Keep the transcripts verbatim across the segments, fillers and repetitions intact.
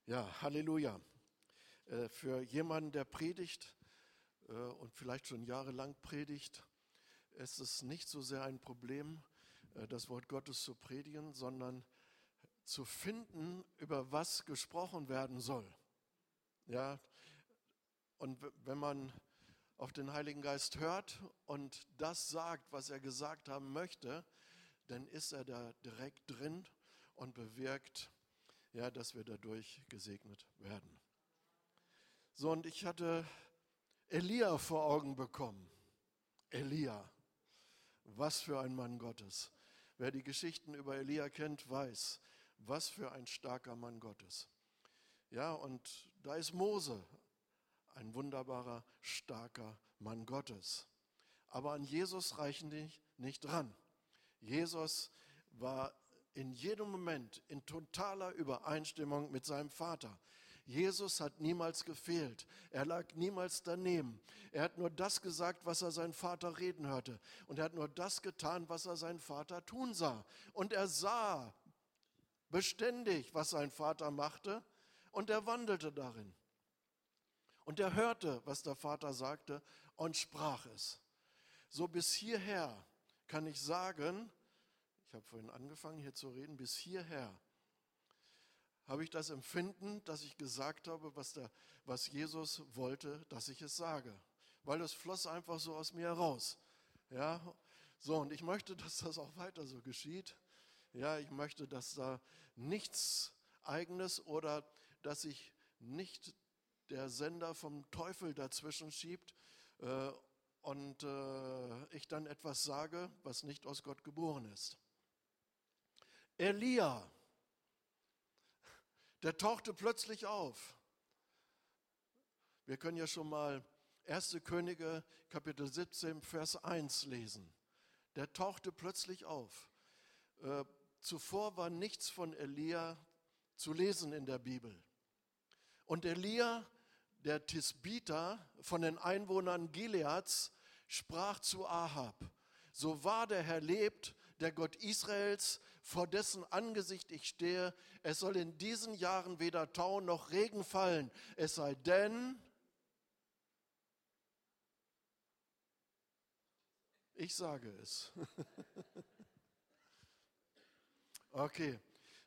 Ja, Halleluja. Äh, Für jemanden, der predigt äh, und vielleicht schon jahrelang predigt, ist es nicht so sehr ein Problem, äh, das Wort Gottes zu predigen, sondern zu finden, über was gesprochen werden soll. Ja, und w- wenn man auf den Heiligen Geist hört und das sagt, was er gesagt haben möchte, dann ist er da direkt drin und bewirkt, ja, dass wir dadurch gesegnet werden. So, und ich hatte Elia vor Augen bekommen. Elia, was für ein Mann Gottes. Wer die Geschichten über Elia kennt, weiß, was für ein starker Mann Gottes. Ja, und da ist Mose, ein wunderbarer, starker Mann Gottes. Aber an Jesus reichen die nicht dran. Jesus war in jedem Moment in totaler Übereinstimmung mit seinem Vater. Jesus hat niemals gefehlt. Er lag niemals daneben. Er hat nur das gesagt, was er seinen Vater reden hörte. Und er hat nur das getan, was er seinen Vater tun sah. Und er sah beständig, was sein Vater machte. Und er wandelte darin. Und er hörte, was der Vater sagte und sprach es. So bis hierher kann ich sagen, ich habe vorhin angefangen hier zu reden, bis hierher habe ich das Empfinden, dass ich gesagt habe, was, der, was Jesus wollte, dass ich es sage. Weil es floss einfach so aus mir heraus. Ja, so, und ich möchte, dass das auch weiter so geschieht. Ja, ich möchte, dass da nichts Eigenes oder dass sich nicht der Sender vom Teufel dazwischen schiebt äh, und äh, ich dann etwas sage, was nicht aus Gott geboren ist. Elia, der tauchte plötzlich auf. Wir können ja schon mal erste Könige, Kapitel siebzehn, Vers eins lesen. Der tauchte plötzlich auf. Äh, zuvor war nichts von Elia zu lesen in der Bibel. Und Elia, der Tisbiter von den Einwohnern Gileads, sprach zu Ahab: So wahr der Herr lebt, der Gott Israels, vor dessen Angesicht ich stehe, es soll in diesen Jahren weder Tau noch Regen fallen, es sei denn, ich sage es. Okay,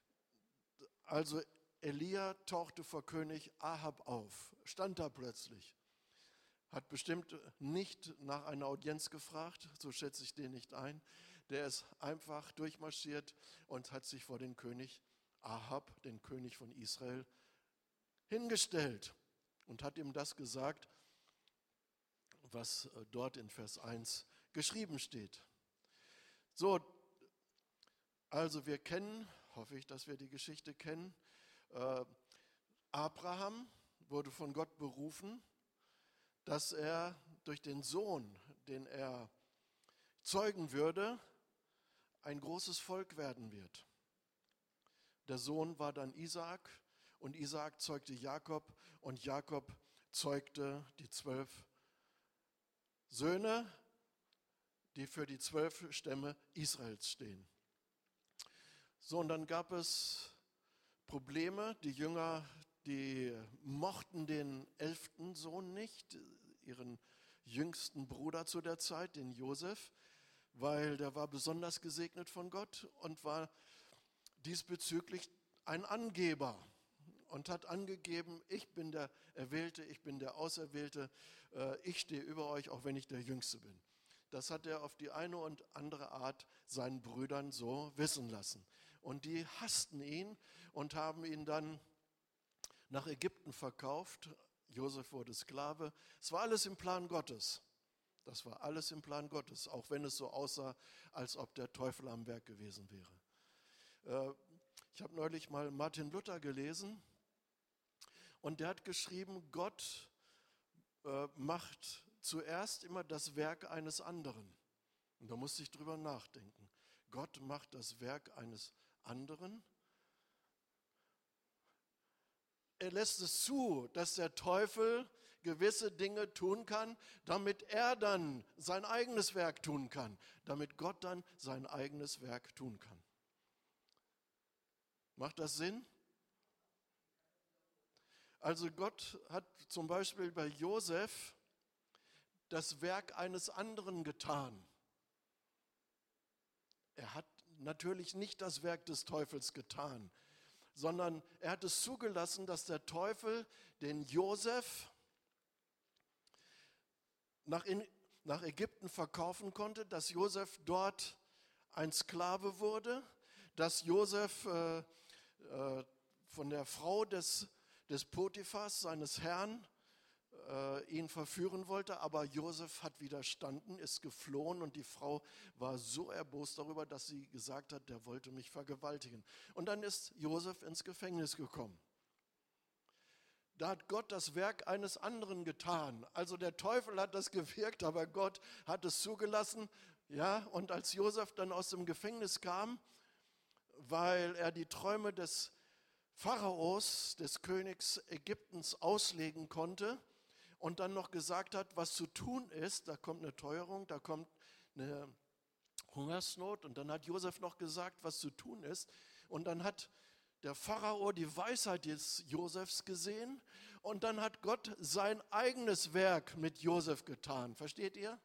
also Elia tauchte vor König Ahab auf, stand da plötzlich. Hat bestimmt nicht nach einer Audienz gefragt, so schätze ich den nicht ein. Der ist einfach durchmarschiert und hat sich vor den König Ahab, den König von Israel, hingestellt und hat ihm das gesagt, was dort in Vers eins geschrieben steht. So, also wir kennen, hoffe ich, dass wir die Geschichte kennen, äh, Abraham wurde von Gott berufen, dass er durch den Sohn, den er zeugen würde, ein großes Volk werden wird. Der Sohn war dann Isaak und Isaak zeugte Jakob und Jakob zeugte die zwölf Söhne, die für die zwölf Stämme Israels stehen. So, und dann gab es Probleme. Die Jünger, die mochten den elften Sohn nicht, ihren jüngsten Bruder zu der Zeit, den Josef, weil der war besonders gesegnet von Gott und war diesbezüglich ein Angeber und hat angegeben, ich bin der Erwählte, ich bin der Auserwählte, ich stehe über euch, auch wenn ich der Jüngste bin. Das hat er auf die eine und andere Art seinen Brüdern so wissen lassen. Und die hassten ihn und haben ihn dann nach Ägypten verkauft. Josef wurde Sklave. Es war alles im Plan Gottes. Das war alles im Plan Gottes, auch wenn es so aussah, als ob der Teufel am Werk gewesen wäre. Ich habe neulich mal Martin Luther gelesen und der hat geschrieben, Gott macht zuerst immer das Werk eines anderen. Und da musste ich drüber nachdenken. Gott macht das Werk eines anderen. Er lässt es zu, dass der Teufel gewisse Dinge tun kann, damit er dann sein eigenes Werk tun kann, damit Gott dann sein eigenes Werk tun kann. Macht das Sinn? Also Gott hat zum Beispiel bei Josef das Werk eines anderen getan. Er hat natürlich nicht das Werk des Teufels getan, sondern er hat es zugelassen, dass der Teufel den Josef nach, in, nach Ägypten verkaufen konnte, dass Josef dort ein Sklave wurde, dass Josef äh, äh, von der Frau des, des Potiphas, seines Herrn, äh, ihn verführen wollte, aber Josef hat widerstanden, ist geflohen und die Frau war so erbost darüber, dass sie gesagt hat, der wollte mich vergewaltigen. Und dann ist Josef ins Gefängnis gekommen. Da hat Gott das Werk eines anderen getan. Also der Teufel hat das gewirkt, aber Gott hat es zugelassen. Ja, und als Josef dann aus dem Gefängnis kam, weil er die Träume des Pharaos, des Königs Ägyptens, auslegen konnte und dann noch gesagt hat, was zu tun ist, da kommt eine Teuerung, da kommt eine Hungersnot, und dann hat Josef noch gesagt, was zu tun ist, und dann hat der Pharao die Weisheit des Josefs gesehen und dann hat Gott sein eigenes Werk mit Josef getan. Versteht ihr?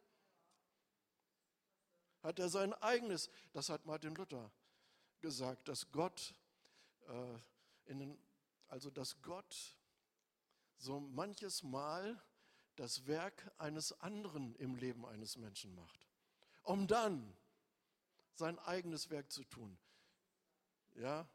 Hat er sein eigenes, das hat Martin Luther gesagt, dass Gott, äh, in den, also dass Gott so manches Mal das Werk eines anderen im Leben eines Menschen macht, um dann sein eigenes Werk zu tun. Ja,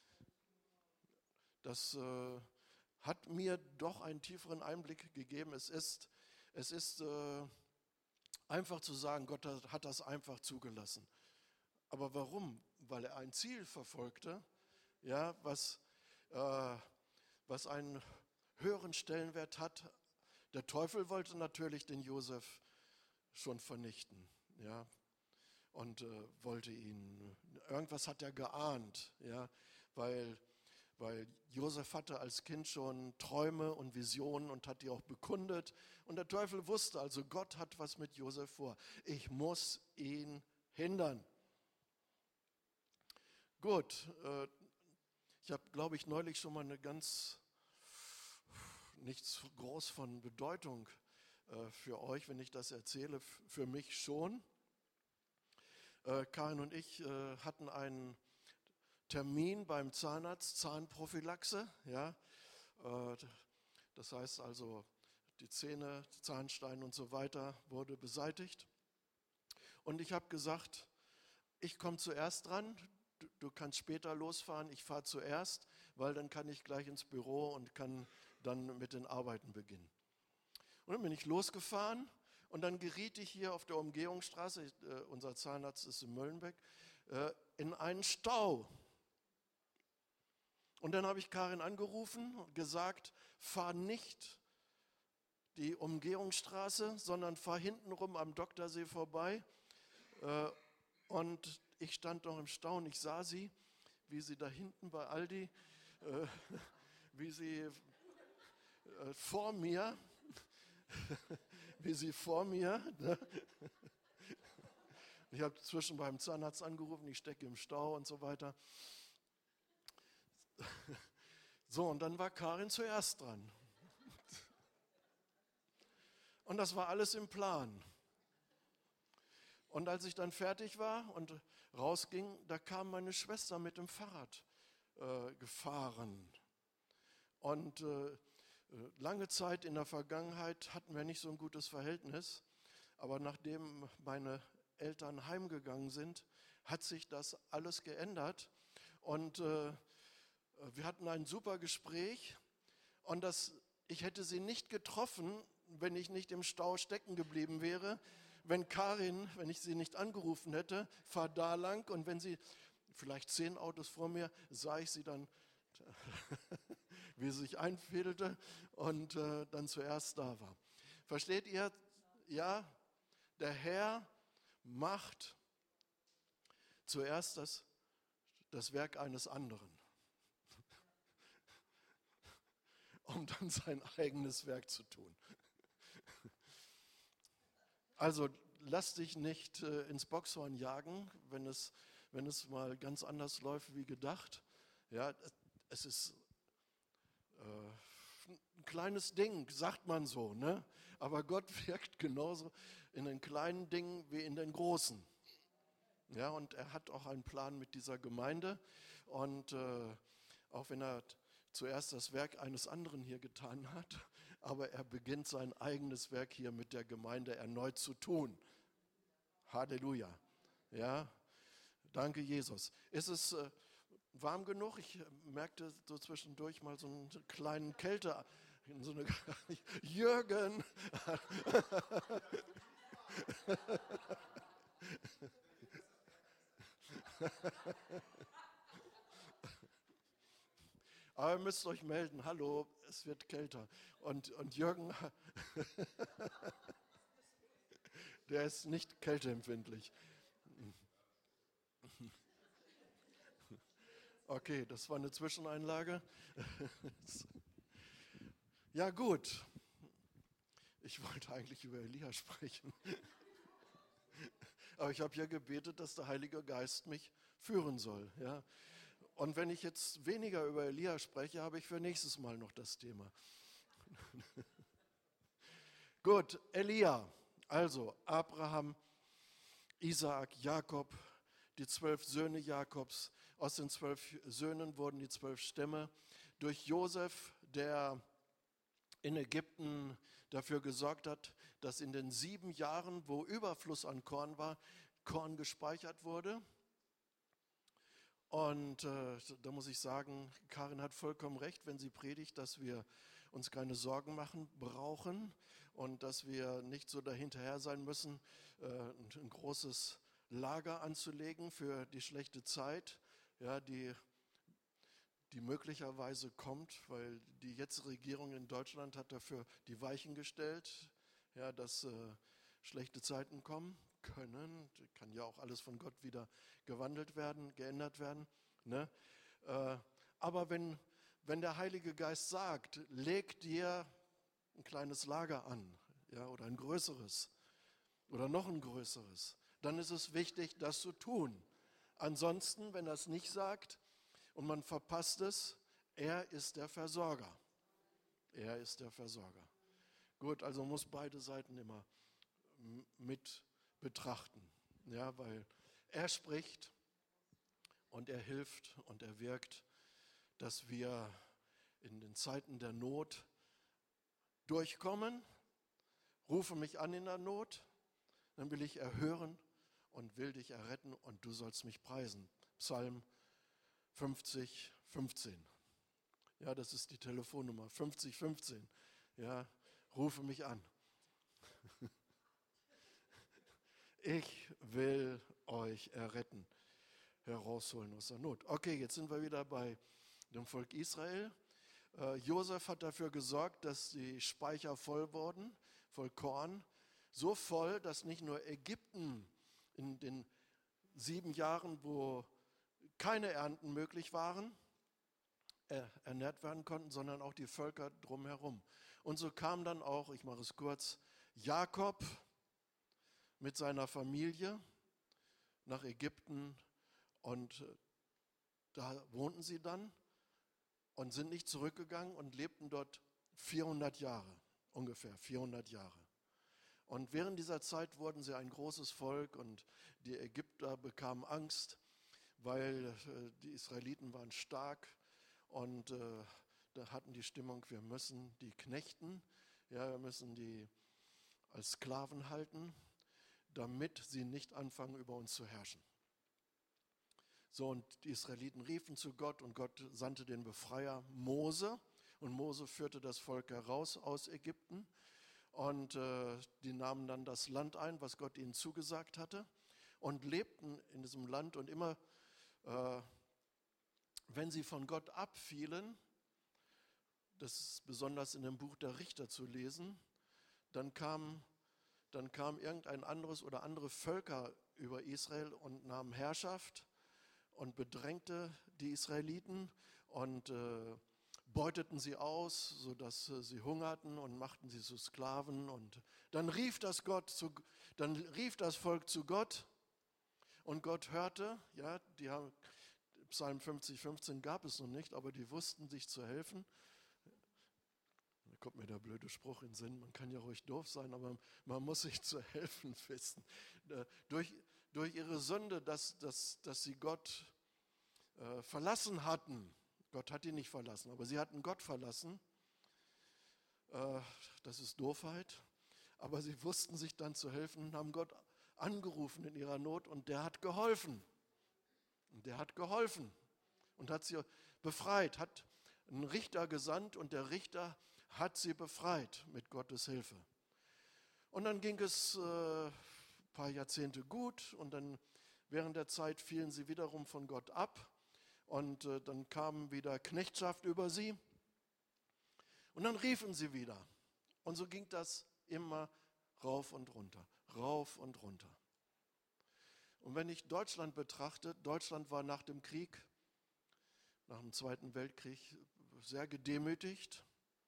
das äh, hat mir doch einen tieferen Einblick gegeben. Es ist, es ist äh, einfach zu sagen, Gott hat, hat das einfach zugelassen. Aber warum? Weil er ein Ziel verfolgte, ja, was, äh, was einen höheren Stellenwert hat. Der Teufel wollte natürlich den Josef schon vernichten, ja, und äh, wollte ihn, irgendwas hat er geahnt, ja, weil, weil Josef hatte als Kind schon Träume und Visionen und hat die auch bekundet. Und der Teufel wusste, also Gott hat was mit Josef vor. Ich muss ihn hindern. Gut, äh, ich habe, glaube ich, neulich schon mal eine ganz, nichts groß von Bedeutung äh, für euch, wenn ich das erzähle, f- für mich schon. Äh, Karin und ich äh, hatten einen Termin beim Zahnarzt, Zahnprophylaxe, ja, äh, das heißt also, die Zähne, Zahnstein und so weiter wurde beseitigt. Und ich habe gesagt, ich komme zuerst dran, du, du kannst später losfahren, ich fahre zuerst, weil dann kann ich gleich ins Büro und kann dann mit den Arbeiten beginnen. Und dann bin ich losgefahren und dann geriet ich hier auf der Umgehungsstraße, äh, unser Zahnarzt ist in Möllenbeck, äh, in einen Stau. Und dann habe ich Karin angerufen und gesagt, fahr nicht die Umgehungsstraße, sondern fahr hintenrum am Doktorsee vorbei. Äh, und ich stand noch im Stau und ich sah sie, wie sie da hinten bei Aldi, äh, wie sie äh, vor mir, wie sie vor mir, ne? Ich habe zwischen beim Zahnarzt angerufen, ich stecke im Stau und so weiter. So, und dann war Karin zuerst dran. Und das war alles im Plan. Und als ich dann fertig war und rausging, da kam meine Schwester mit dem Fahrrad äh, gefahren. Und äh, lange Zeit in der Vergangenheit hatten wir nicht so ein gutes Verhältnis. Aber nachdem meine Eltern heimgegangen sind, hat sich das alles geändert. Und äh, wir hatten ein super Gespräch. Und das, ich hätte sie nicht getroffen, wenn ich nicht im Stau stecken geblieben wäre. Wenn Karin, wenn ich sie nicht angerufen hätte, fahr da lang, und wenn sie, vielleicht zehn Autos vor mir, sah ich sie dann, wie sie sich einfädelte und äh, dann zuerst da war. Versteht ihr? Ja, der Herr macht zuerst das, das Werk eines anderen, um dann sein eigenes Werk zu tun. Also lass dich nicht äh, ins Boxhorn jagen, wenn es, wenn es mal ganz anders läuft wie gedacht. Ja, es ist äh, kleines Ding, sagt man so, ne? Aber Gott wirkt genauso in den kleinen Dingen wie in den großen. Ja, und er hat auch einen Plan mit dieser Gemeinde. Und äh, auch wenn er t- zuerst das Werk eines anderen hier getan hat, aber er beginnt sein eigenes Werk hier mit der Gemeinde erneut zu tun. Halleluja. Ja, danke Jesus. Ist es äh, warm genug? Ich äh, merkte so zwischendurch mal so einen kleinen Kälte. So eine Jürgen. Aber ihr müsst euch melden. Hallo, es wird kälter. Und, und Jürgen, der ist nicht kälteempfindlich. Okay, das war eine Zwischeneinlage. Ja gut, ich wollte eigentlich über Elia sprechen. Aber ich habe ja gebetet, dass der Heilige Geist mich führen soll. Ja? Und wenn ich jetzt weniger über Elia spreche, habe ich für nächstes Mal noch das Thema. Gut, Elia, also Abraham, Isaak, Jakob, die zwölf Söhne Jakobs. Aus den zwölf Söhnen wurden die zwölf Stämme. Durch Josef, der in Ägypten dafür gesorgt hat, dass in den sieben Jahren, wo Überfluss an Korn war, Korn gespeichert wurde. Und äh, da muss ich sagen, Karin hat vollkommen recht, wenn sie predigt, dass wir uns keine Sorgen machen brauchen und dass wir nicht so dahinterher sein müssen, äh, ein großes Lager anzulegen für die schlechte Zeit, ja, die, die möglicherweise kommt, weil die jetzige Regierung in Deutschland hat dafür die Weichen gestellt, ja, dass äh, schlechte Zeiten kommen können. Kann ja auch alles von Gott wieder gewandelt werden, geändert werden. Ne? Äh, aber wenn, wenn der Heilige Geist sagt, leg dir ein kleines Lager an, ja, oder ein größeres oder noch ein größeres, dann ist es wichtig, das zu tun. Ansonsten, wenn er es nicht sagt und man verpasst es, er ist der Versorger. Er ist der Versorger. Gut, also muss beide Seiten immer mit betrachten, ja, weil er spricht und er hilft und er wirkt, dass wir in den Zeiten der Not durchkommen. Rufe mich an in der Not, dann will ich erhören und will dich erretten und du sollst mich preisen. Psalm fünfzig, fünfzehn. Ja, das ist die Telefonnummer, fünfzig, fünfzehn. Ja, rufe mich an. Ich will euch erretten, herausholen aus der Not. Okay, jetzt sind wir wieder bei dem Volk Israel. Äh, Josef hat dafür gesorgt, dass die Speicher voll wurden, voll Korn. So voll, dass nicht nur Ägypten in den sieben Jahren, wo keine Ernten möglich waren, er, ernährt werden konnten, sondern auch die Völker drumherum. Und so kam dann auch, ich mache es kurz, Jakob mit seiner Familie nach Ägypten und da wohnten sie dann und sind nicht zurückgegangen und lebten dort vierhundert Jahre, ungefähr vierhundert Jahre. Und während dieser Zeit wurden sie ein großes Volk und die Ägypter bekamen Angst, weil äh, die Israeliten waren stark und äh, da hatten die Stimmung, wir müssen die knechten, ja, wir müssen die als Sklaven halten, damit sie nicht anfangen, über uns zu herrschen. So, und die Israeliten riefen zu Gott und Gott sandte den Befreier Mose und Mose führte das Volk heraus aus Ägypten und äh, die nahmen dann das Land ein, was Gott ihnen zugesagt hatte und lebten in diesem Land und immer, äh, wenn sie von Gott abfielen, das ist besonders in dem Buch der Richter zu lesen, dann kam, dann kam irgendein anderes oder andere Völker über Israel und nahmen Herrschaft und bedrängte die Israeliten und äh, beuteten sie aus, sodass äh, sie hungerten und machten sie zu Sklaven. Und dann rief das Gott zu, dann rief das Volk zu Gott und Gott hörte, ja, die haben, Psalm fünfzig, fünfzehn gab es noch nicht, aber die wussten sich zu helfen. Da kommt mir der blöde Spruch in den Sinn, man kann ja ruhig doof sein, aber man muss sich zu helfen wissen. Äh, durch, durch ihre Sünde, dass, dass, dass sie Gott äh, verlassen hatten. Gott hat ihn nicht verlassen, aber sie hatten Gott verlassen. Äh, das ist Doofheit. Aber sie wussten sich dann zu helfen und haben Gott angerufen in ihrer Not und der hat geholfen. Und der hat geholfen und hat sie befreit, hat einen Richter gesandt und der Richter hat sie befreit mit Gottes Hilfe. Und dann ging es äh, ein paar Jahrzehnte gut und dann während der Zeit fielen sie wiederum von Gott ab und äh, dann kam wieder Knechtschaft über sie und dann riefen sie wieder. Und so ging das immer rauf und runter, rauf und runter. Und wenn ich Deutschland betrachte, Deutschland war nach dem Krieg, nach dem Zweiten Weltkrieg, sehr gedemütigt.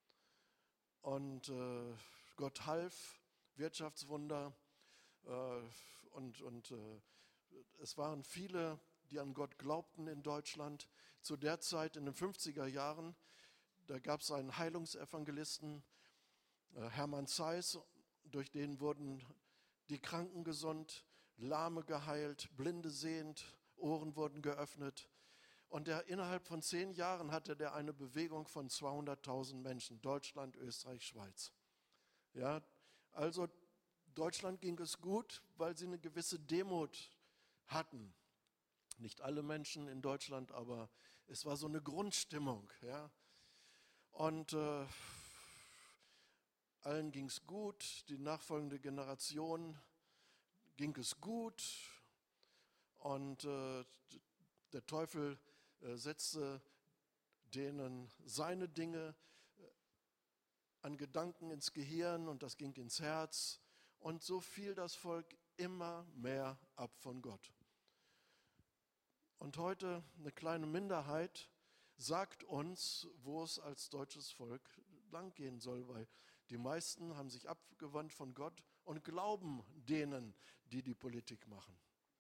Und äh, Gott half, Wirtschaftswunder. Äh, und und äh, es waren viele, die an Gott glaubten in Deutschland. Zu der Zeit, in den fünfziger Jahren, da gab es einen Heilungsevangelisten, äh, Hermann Zeiss, durch den wurden die Kranken gesund, Lahme geheilt, Blinde sehend, Ohren wurden geöffnet. Und der, innerhalb von zehn Jahren hatte der eine Bewegung von zweihunderttausend Menschen, Deutschland, Österreich, Schweiz. Ja, also Deutschland ging es gut, weil sie eine gewisse Demut hatten. Nicht alle Menschen in Deutschland, aber es war so eine Grundstimmung. Ja. Und äh, allen ging es gut, die nachfolgende Generation ging es gut und äh, der Teufel äh, setzte denen seine Dinge äh, an Gedanken ins Gehirn und das ging ins Herz und so fiel das Volk immer mehr ab von Gott. Und heute eine kleine Minderheit sagt uns, wo es als deutsches Volk langgehen soll, weil die meisten haben sich abgewandt von Gott und glauben denen, die die Politik machen.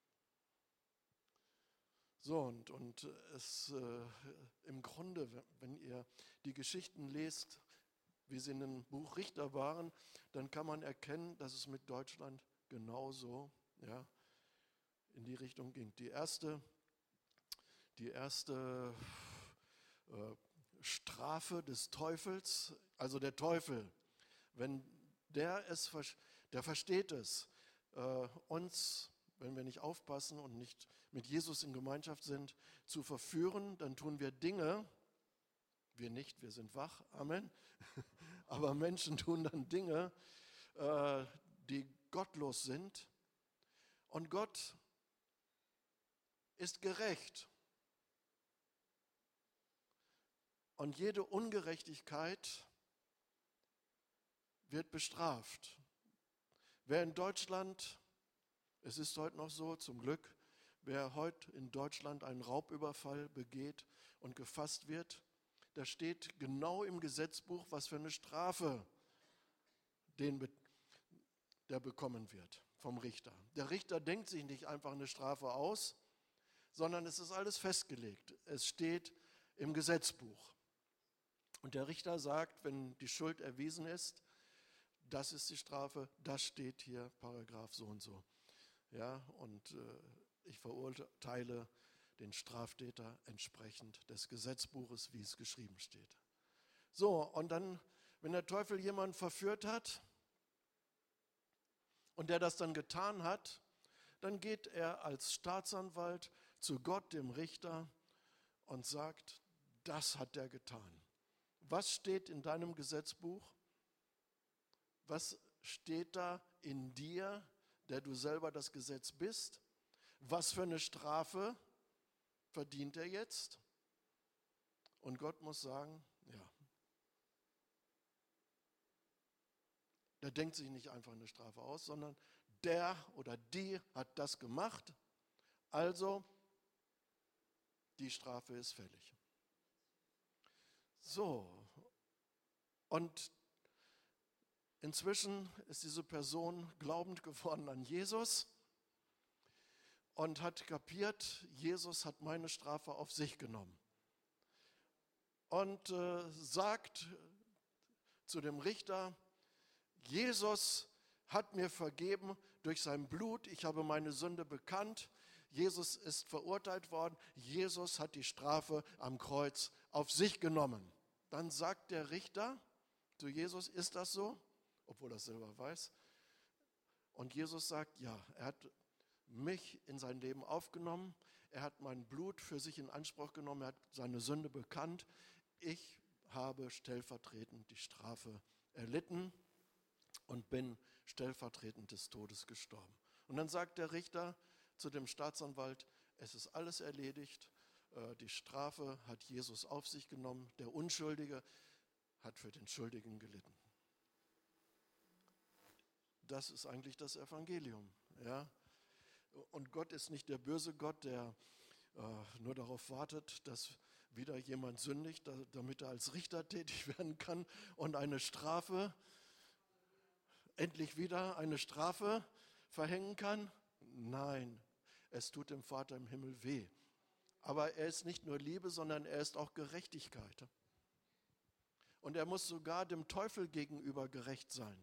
So, und, und es äh, im Grunde, wenn ihr die Geschichten lest, wie sie in dem Buch Richter waren, dann kann man erkennen, dass es mit Deutschland genauso ja, in die Richtung ging. Die erste, die erste äh, Strafe des Teufels, also der Teufel, wenn der es, der versteht es, äh, uns, wenn wir nicht aufpassen und nicht mit Jesus in Gemeinschaft sind, zu verführen, dann tun wir Dinge, wir nicht, wir sind wach, Amen, aber Menschen tun dann Dinge, äh, die gottlos sind und Gott ist gerecht. Und jede Ungerechtigkeit wird bestraft. Wer in Deutschland, es ist heute noch so, zum Glück, wer heute in Deutschland einen Raubüberfall begeht und gefasst wird, da steht genau im Gesetzbuch, was für eine Strafe den, der bekommen wird vom Richter. Der Richter denkt sich nicht einfach eine Strafe aus, sondern es ist alles festgelegt. Es steht im Gesetzbuch. Und der Richter sagt, wenn die Schuld erwiesen ist, das ist die Strafe, das steht hier, Paragraph so und so. Ja, und äh, ich verurteile den Straftäter entsprechend des Gesetzbuches, wie es geschrieben steht. So, und dann, wenn der Teufel jemanden verführt hat und der das dann getan hat, dann geht er als Staatsanwalt zu Gott, dem Richter, und sagt, das hat er getan. Was steht in deinem Gesetzbuch? Was steht da in dir, der du selber das Gesetz bist? Was für eine Strafe verdient er jetzt? Und Gott muss sagen, ja. Der denkt sich nicht einfach eine Strafe aus, sondern der oder die hat das gemacht, also die Strafe ist fällig. So, und inzwischen ist diese Person glaubend geworden an Jesus und hat kapiert, Jesus hat meine Strafe auf sich genommen. Und äh, sagt zu dem Richter, Jesus hat mir vergeben durch sein Blut, ich habe meine Sünde bekannt, Jesus ist verurteilt worden, Jesus hat die Strafe am Kreuz auf sich genommen. Dann sagt der Richter zu Jesus, ist das so? Obwohl er es selber weiß. Und Jesus sagt, ja, er hat mich in sein Leben aufgenommen, er hat mein Blut für sich in Anspruch genommen, er hat seine Sünde bekannt. Ich habe stellvertretend die Strafe erlitten und bin stellvertretend des Todes gestorben. Und dann sagt der Richter zu dem Staatsanwalt, es ist alles erledigt, die Strafe hat Jesus auf sich genommen, der Unschuldige hat für den Schuldigen gelitten. Das ist eigentlich das Evangelium. Ja? Und Gott ist nicht der böse Gott, der äh, nur darauf wartet, dass wieder jemand sündigt, da, damit er als Richter tätig werden kann und eine Strafe, endlich wieder eine Strafe verhängen kann. Nein, es tut dem Vater im Himmel weh. Aber er ist nicht nur Liebe, sondern er ist auch Gerechtigkeit. Und er muss sogar dem Teufel gegenüber gerecht sein.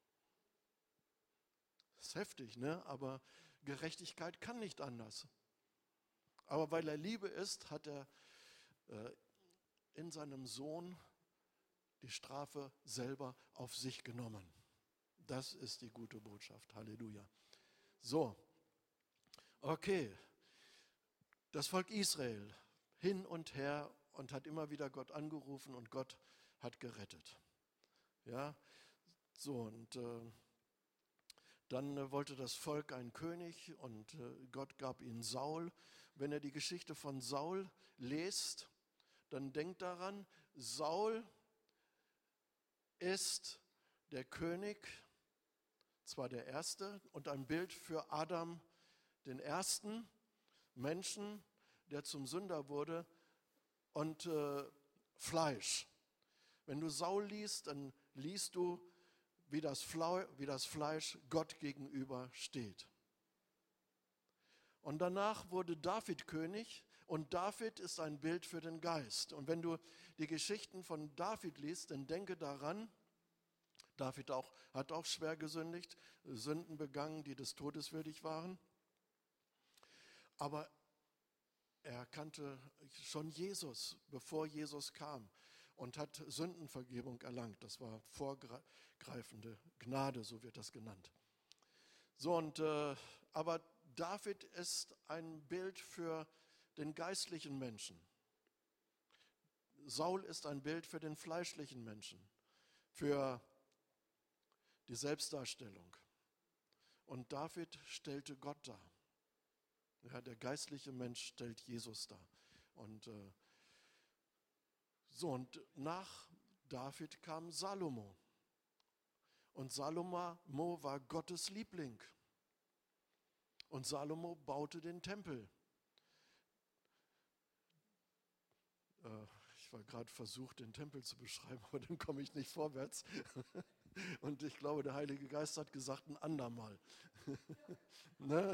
Das ist heftig, ne? Aber Gerechtigkeit kann nicht anders. Aber weil er Liebe ist, hat er äh, in seinem Sohn die Strafe selber auf sich genommen. Das ist die gute Botschaft. Halleluja. So, okay. Das Volk Israel hin und her und hat immer wieder Gott angerufen und Gott hat gerettet. Ja, so und äh, dann äh, wollte das Volk einen König und äh, Gott gab ihnen Saul. Wenn ihr die Geschichte von Saul lest, dann denkt daran, Saul ist der König, zwar der Erste und ein Bild für Adam, den ersten Menschen, der zum Sünder wurde, und äh, Fleisch. Wenn du Saul liest, dann liest du, wie das, Fle- wie das Fleisch Gott gegenüber steht. Und danach wurde David König und David ist ein Bild für den Geist. Und wenn du die Geschichten von David liest, dann denke daran, David auch, hat auch schwer gesündigt, Sünden begangen, die des Todes würdig waren. Aber er kannte schon Jesus, bevor Jesus kam und hat Sündenvergebung erlangt. Das war vorgreifende Gnade, so wird das genannt. So und äh, aber David ist ein Bild für den geistlichen Menschen. Saul ist ein Bild für den fleischlichen Menschen, für die Selbstdarstellung. Und David stellte Gott dar. Ja, der geistliche Mensch stellt Jesus dar. Und äh, so und nach David kam Salomo. Und Salomo war Gottes Liebling. Und Salomo baute den Tempel. Äh, ich war gerade versucht, den Tempel zu beschreiben, aber dann komme ich nicht vorwärts. Und ich glaube, der Heilige Geist hat gesagt, ein andermal. Ne?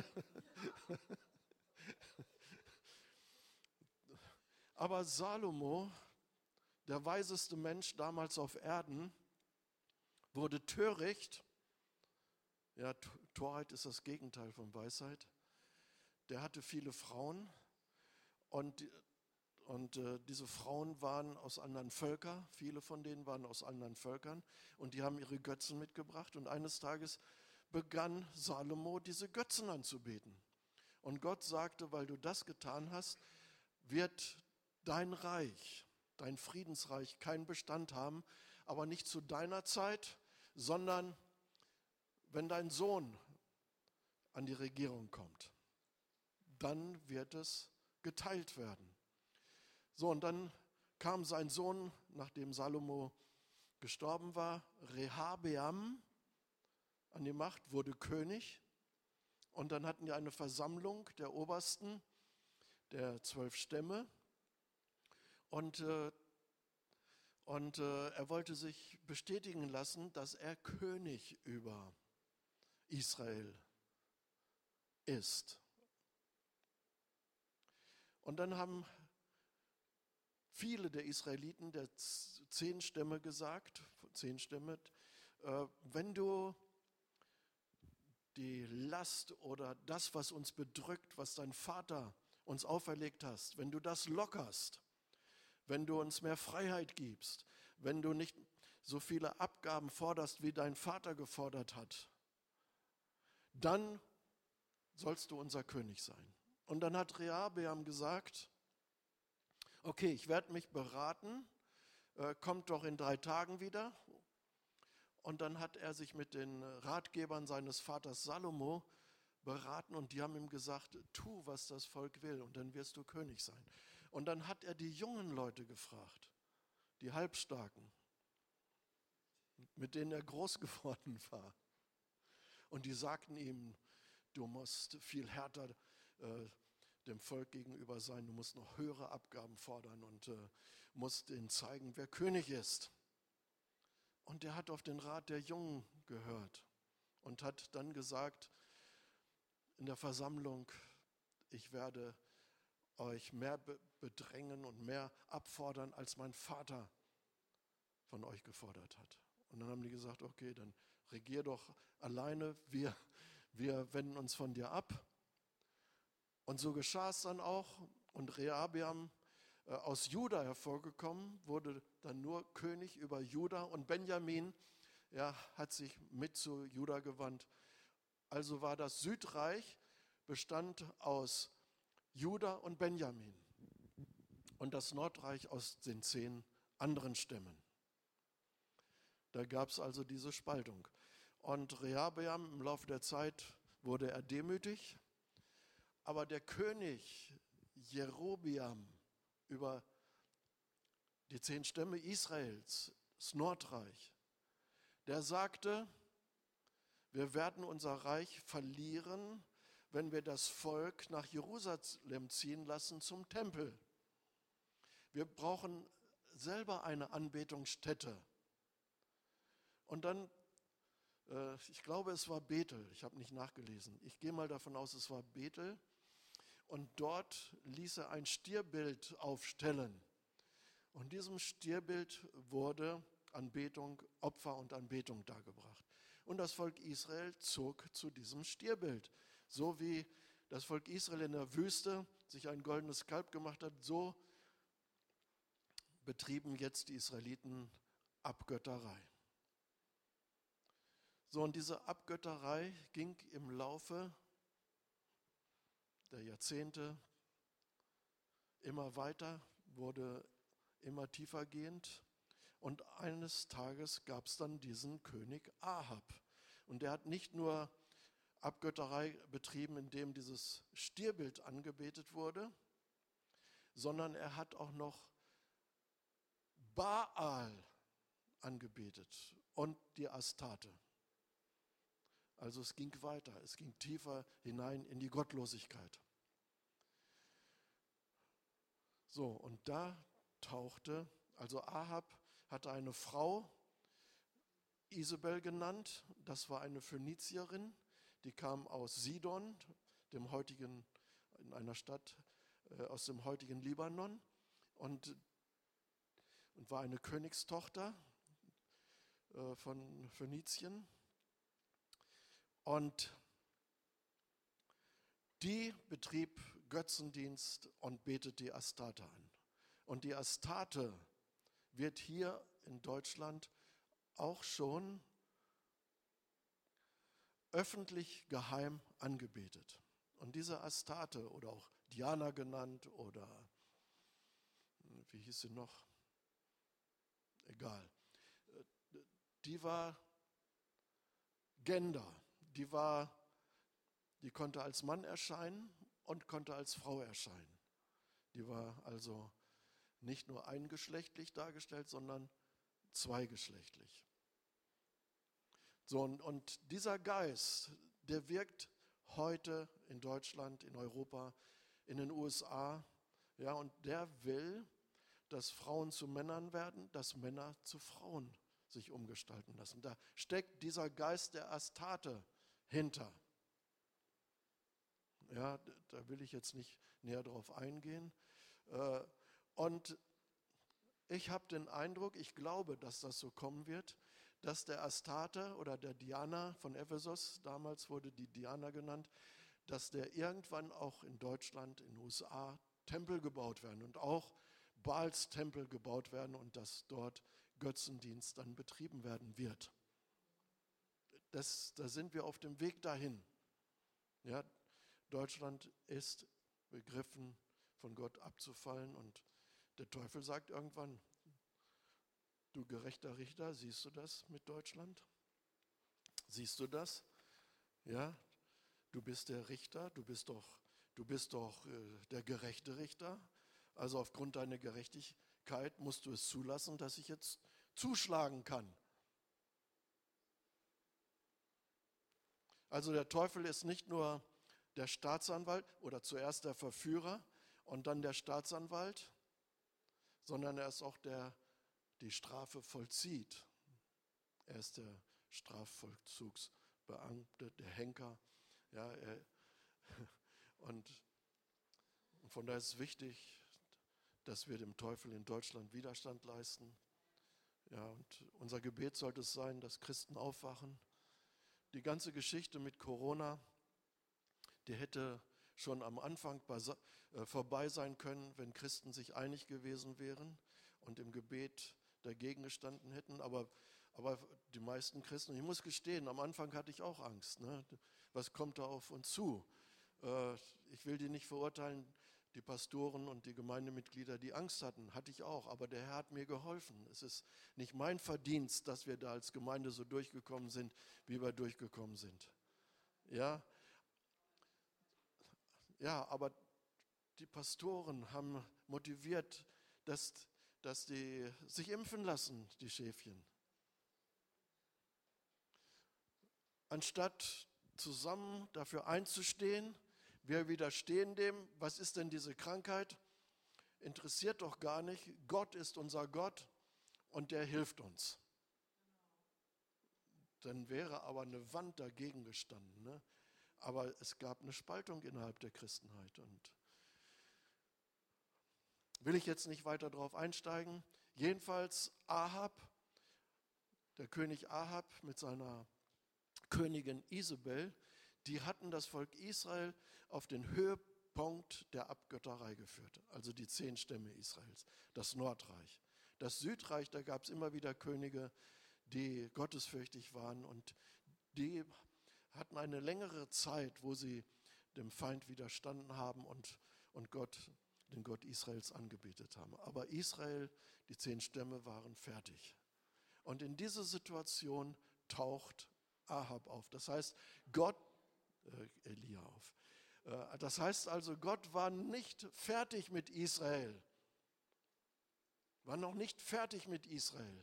Aber Salomo, der weiseste Mensch damals auf Erden, wurde töricht. Ja, Torheit ist das Gegenteil von Weisheit. Der hatte viele Frauen und, und äh, diese Frauen waren aus anderen Völkern, viele von denen waren aus anderen Völkern und die haben ihre Götzen mitgebracht und eines Tages begann Salomo diese Götzen anzubeten. Und Gott sagte, weil du das getan hast, wird dein Reich, dein Friedensreich keinen Bestand haben, aber nicht zu deiner Zeit, sondern wenn dein Sohn an die Regierung kommt, dann wird es geteilt werden. So, und dann kam sein Sohn, nachdem Salomo gestorben war, Rehabeam, an die Macht, wurde König. Und dann hatten die eine Versammlung der Obersten, der zwölf Stämme. Und, äh, und äh, er wollte sich bestätigen lassen, dass er König über Israel ist. Und dann haben viele der Israeliten, der zehn Stämme gesagt, zehn Stämme, äh, wenn du die Last oder das, was uns bedrückt, was dein Vater uns auferlegt hast, wenn du das lockerst, wenn du uns mehr Freiheit gibst, wenn du nicht so viele Abgaben forderst, wie dein Vater gefordert hat, dann sollst du unser König sein. Und dann hat Rehabeam gesagt, okay, ich werde mich beraten, äh, kommt doch in drei Tagen wieder. Und dann hat er sich mit den Ratgebern seines Vaters Salomo beraten und die haben ihm gesagt, tu, was das Volk will und dann wirst du König sein. Und dann hat er die jungen Leute gefragt, die Halbstarken, mit denen er groß geworden war. Und die sagten ihm, du musst viel härter äh, dem Volk gegenüber sein, du musst noch höhere Abgaben fordern und äh, musst ihnen zeigen, wer König ist. Und er hat auf den Rat der Jungen gehört und hat dann gesagt in der Versammlung, ich werde euch mehr bedrängen und mehr abfordern, als mein Vater von euch gefordert hat. Und dann haben die gesagt, okay, dann regier doch alleine, wir, wir wenden uns von dir ab. Und so geschah es dann auch. Und Rehabeam, äh, aus Juda hervorgekommen, wurde dann nur König über Juda. Und Benjamin, ja, hat sich mit zu Juda gewandt. Also war das Südreich, bestand aus Juda und Benjamin. Und das Nordreich aus den zehn anderen Stämmen. Da gab es also diese Spaltung. Und Rehabeam im Laufe der Zeit wurde er demütig. Aber der König Jerobeam über die zehn Stämme Israels, das Nordreich, der sagte, wir werden unser Reich verlieren, wenn wir das Volk nach Jerusalem ziehen lassen zum Tempel. Wir brauchen selber eine Anbetungsstätte. Und dann, äh, ich glaube, es war Bethel, ich habe nicht nachgelesen. Ich gehe mal davon aus, es war Bethel. Und dort ließ er ein Stierbild aufstellen. Und diesem Stierbild wurde Anbetung, Opfer und Anbetung dargebracht. Und das Volk Israel zog zu diesem Stierbild. So wie das Volk Israel in der Wüste sich ein goldenes Kalb gemacht hat, so betrieben jetzt die Israeliten Abgötterei. So, und diese Abgötterei ging im Laufe der Jahrzehnte immer weiter, wurde immer tiefergehend. Und eines Tages gab es dann diesen König Ahab. Und der hat nicht nur Abgötterei betrieben, indem dieses Stierbild angebetet wurde, sondern er hat auch noch Baal angebetet und die Astarte. Also es ging weiter, es ging tiefer hinein in die Gottlosigkeit. So, und da tauchte, also Ahab hatte eine Frau, Isabel genannt, das war eine Phönizierin, die kam aus Sidon, dem heutigen, in einer Stadt äh, aus dem heutigen Libanon und, und war eine Königstochter äh, von Phönizien. Und die betrieb Götzendienst und betet die Astarte an. Und die Astarte wird hier in Deutschland auch schon öffentlich geheim angebetet. Und diese Astarte, oder auch Diana genannt, oder wie hieß sie noch? Egal. Die war Gender. Die war, die konnte als Mann erscheinen und konnte als Frau erscheinen. Die war also nicht nur eingeschlechtlich dargestellt, sondern zweigeschlechtlich. So, und, und dieser Geist, der wirkt heute in Deutschland, in Europa, in den U S A, ja, und der will, dass Frauen zu Männern werden, dass Männer zu Frauen sich umgestalten lassen. Da steckt dieser Geist der Astarte hinter. Ja, da will ich jetzt nicht näher drauf eingehen. Und Ich habe den Eindruck, ich glaube, dass das so kommen wird, dass der Astarte oder der Diana von Ephesus, damals wurde die Diana genannt, dass der irgendwann auch in Deutschland, in den U S A Tempel gebaut werden und auch Baals Tempel gebaut werden und dass dort Götzendienst dann betrieben werden wird. Das, da sind wir auf dem Weg dahin. Ja, Deutschland ist begriffen, von Gott abzufallen und der Teufel sagt irgendwann, du gerechter Richter, siehst du das mit Deutschland? Siehst du das? Ja, du bist der Richter, du bist doch, du bist doch äh, der gerechte Richter. Also aufgrund deiner Gerechtigkeit musst du es zulassen, dass ich jetzt zuschlagen kann. Also der Teufel ist nicht nur der Staatsanwalt oder zuerst der Verführer und dann der Staatsanwalt, sondern er ist auch der, der die Strafe vollzieht. Er ist der Strafvollzugsbeamte, der Henker. Ja, er, und, und von daher ist es wichtig, dass wir dem Teufel in Deutschland Widerstand leisten. Ja, und unser Gebet sollte es sein, dass Christen aufwachen. Die ganze Geschichte mit Corona, die hätte schon am Anfang vorbei sein können, wenn Christen sich einig gewesen wären und im Gebet dagegen gestanden hätten. Aber, aber die meisten Christen, ich muss gestehen, am Anfang hatte ich auch Angst. Ne? Was kommt da auf uns zu? Ich will die nicht verurteilen, die Pastoren und die Gemeindemitglieder, die Angst hatten, hatte ich auch. Aber der Herr hat mir geholfen. Es ist nicht mein Verdienst, dass wir da als Gemeinde so durchgekommen sind, wie wir durchgekommen sind. Ja, ja, aber die Pastoren haben motiviert, dass, dass die sich impfen lassen, die Schäfchen. Anstatt zusammen dafür einzustehen, wir widerstehen dem, was ist denn diese Krankheit? Interessiert doch gar nicht. Gott ist unser Gott und der hilft uns. Dann wäre aber eine Wand dagegen gestanden. Ne? Aber es gab eine Spaltung innerhalb der Christenheit. Und will ich jetzt nicht weiter darauf einsteigen. Jedenfalls Ahab, der König Ahab mit seiner Königin Isabel, die hatten das Volk Israel auf den Höhepunkt der Abgötterei geführt. Also die zehn Stämme Israels, das Nordreich. Das Südreich, da gab es immer wieder Könige, die gottesfürchtig waren und die hatten eine längere Zeit, wo sie dem Feind widerstanden haben und, und Gott, den Gott Israels angebetet haben. Aber Israel, die zehn Stämme waren fertig. Und in dieser Situation taucht Ahab auf. Das heißt, Gott, äh, Elia auf. Äh, das heißt also, Gott war nicht fertig mit Israel. War noch nicht fertig mit Israel.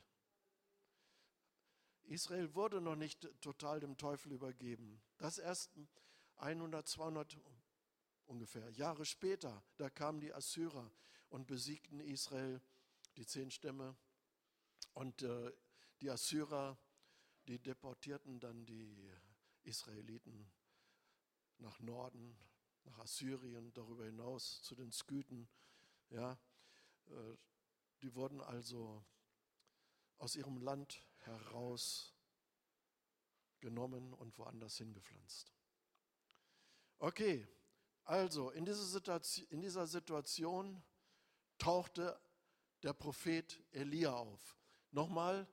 Israel wurde noch nicht total dem Teufel übergeben. Das erst hundert, zweihundert ungefähr Jahre später, da kamen die Assyrer und besiegten Israel, die zehn Stämme. Und äh, die Assyrer, die deportierten dann die Israeliten nach Norden, nach Assyrien, darüber hinaus zu den Skythen. Ja, äh, die wurden also aus ihrem Land herausgenommen und woanders hingepflanzt. Okay, also in dieser Situation, in dieser Situation tauchte der Prophet Elia auf. Nochmal,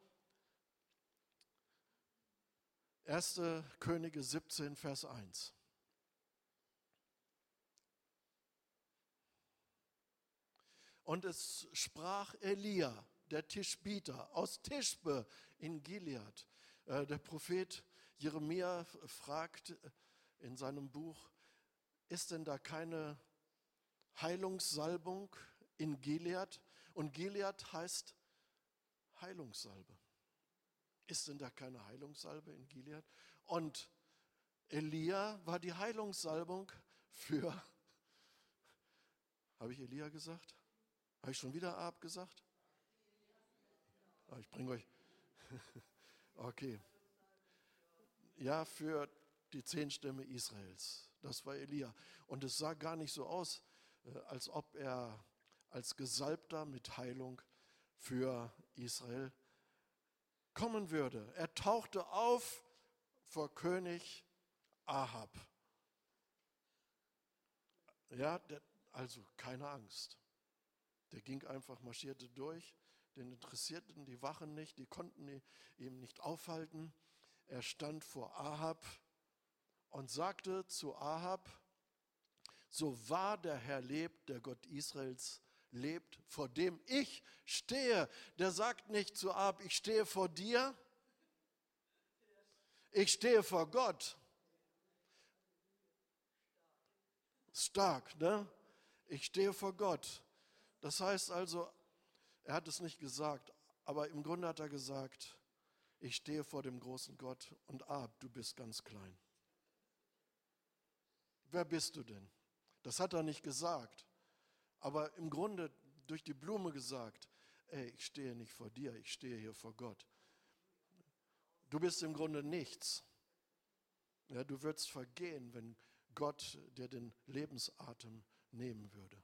erste Könige siebzehn, Vers eins. Und es sprach Elia, der Tischbiter, aus Tischbe in Gilead. Äh, der Prophet Jeremia fragt in seinem Buch, ist denn da keine Heilungssalbung in Gilead? Und Gilead heißt Heilungssalbe. Ist denn da keine Heilungssalbe in Gilead? Und Elia war die Heilungssalbung für, habe ich Elia gesagt? Habe ich schon wieder Ahab gesagt? Ich bringe euch, okay. Ja, für die zehn Stämme Israels. Das war Elia. Und es sah gar nicht so aus, als ob er als Gesalbter mit Heilung für Israel kommen würde. Er tauchte auf vor König Ahab. Ja, der, also keine Angst. Der ging einfach, marschierte durch. Den interessierten die Wachen nicht, die konnten ihn nicht aufhalten. Er stand vor Ahab und sagte zu Ahab: So wahr der Herr lebt, der Gott Israels lebt, vor dem ich stehe. Der sagt nicht zu Ahab: Ich stehe vor dir, ich stehe vor Gott. Stark, ne? Ich stehe vor Gott. Das heißt also, er hat es nicht gesagt, aber im Grunde hat er gesagt: Ich stehe vor dem großen Gott und Ahab, du bist ganz klein. Wer bist du denn? Das hat er nicht gesagt, aber im Grunde durch die Blume gesagt: Ey, ich stehe nicht vor dir, ich stehe hier vor Gott. Du bist im Grunde nichts. Ja, du würdest vergehen, wenn Gott dir den Lebensatem nehmen würde.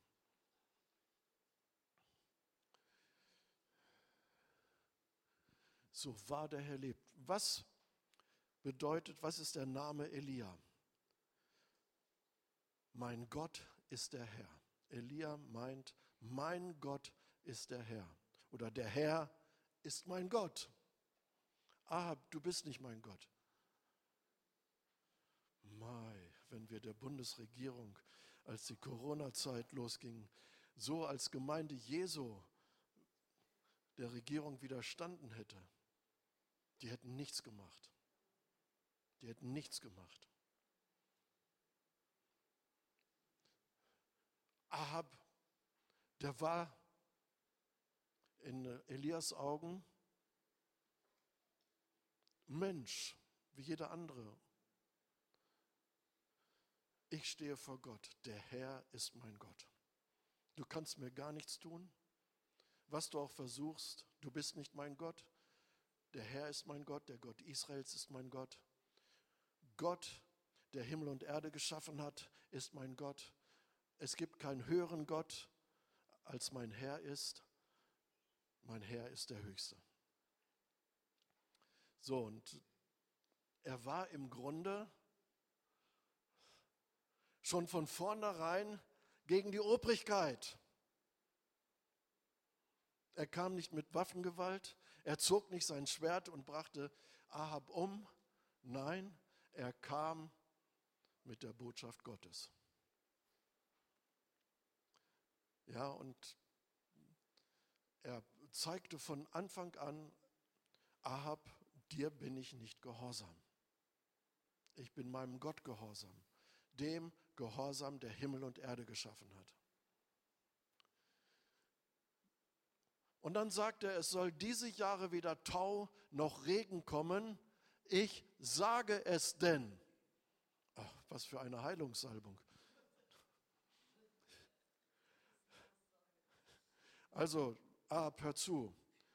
So wahr der Herr lebt. Was bedeutet, was ist der Name Elia? Mein Gott ist der Herr. Elia meint, mein Gott ist der Herr. Oder der Herr ist mein Gott. Ahab, du bist nicht mein Gott. Mai, wenn wir der Bundesregierung, als die Corona-Zeit losging, so als Gemeinde Jesu der Regierung widerstanden hätte, die hätten nichts gemacht. Die hätten nichts gemacht. Ahab, der war in Elias Augen Mensch, wie jeder andere. Ich stehe vor Gott, der Herr ist mein Gott. Du kannst mir gar nichts tun, was du auch versuchst, du bist nicht mein Gott. Der Herr ist mein Gott, der Gott Israels ist mein Gott. Gott, der Himmel und Erde geschaffen hat, ist mein Gott. Es gibt keinen höheren Gott, als mein Herr ist. Mein Herr ist der Höchste. So, und er war im Grunde schon von vornherein gegen die Obrigkeit. Er kam nicht mit Waffengewalt, er zog nicht sein Schwert und brachte Ahab um. Nein, er kam mit der Botschaft Gottes. Ja, und er zeigte von Anfang an: Ahab, dir bin ich nicht gehorsam. Ich bin meinem Gott gehorsam, dem Gehorsam, der Himmel und Erde geschaffen hat. Und dann sagt er, es soll diese Jahre weder Tau noch Regen kommen. Ich sage es denn. Ach, was für eine Heilungssalbung. Also, Ahab, hör zu.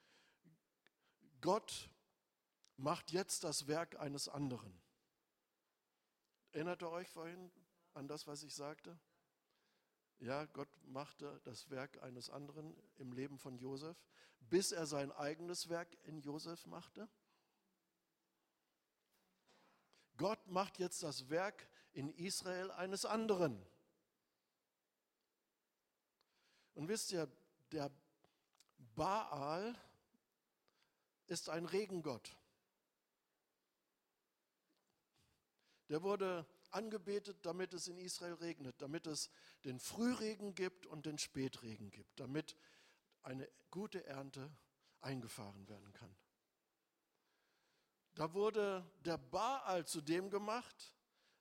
Gott macht jetzt das Werk eines anderen. Erinnert ihr euch vorhin an das, was ich sagte? Ja, Gott machte das Werk eines anderen im Leben von Josef, bis er sein eigenes Werk in Josef machte. Gott macht jetzt das Werk in Israel eines anderen. Und wisst ihr, der Baal ist ein Regengott. Der wurde angebetet, damit es in Israel regnet, damit es den Frühregen gibt und den Spätregen gibt, damit eine gute Ernte eingefahren werden kann. Da wurde der Baal zu dem gemacht,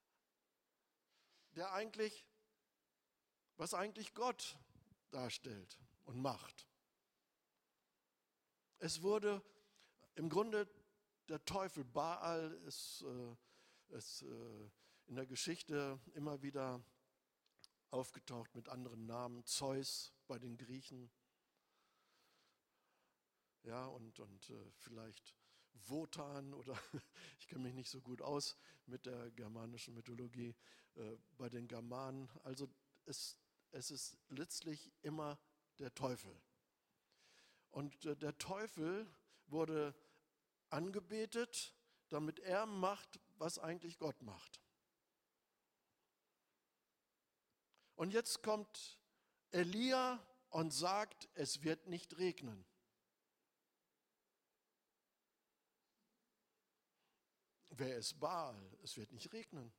der eigentlich, was eigentlich Gott darstellt und macht. Es wurde im Grunde der Teufel, Baal ist, äh, ist äh, in der Geschichte immer wieder aufgetaucht mit anderen Namen, Zeus bei den Griechen, ja, und, und äh, vielleicht Wotan oder ich kenne mich nicht so gut aus mit der germanischen Mythologie, äh, bei den Germanen. Also es, es ist letztlich immer der Teufel. Und äh, der Teufel wurde angebetet, damit er macht, was eigentlich Gott macht. Und jetzt kommt Elia und sagt, es wird nicht regnen. Wer ist Baal? Es wird nicht regnen.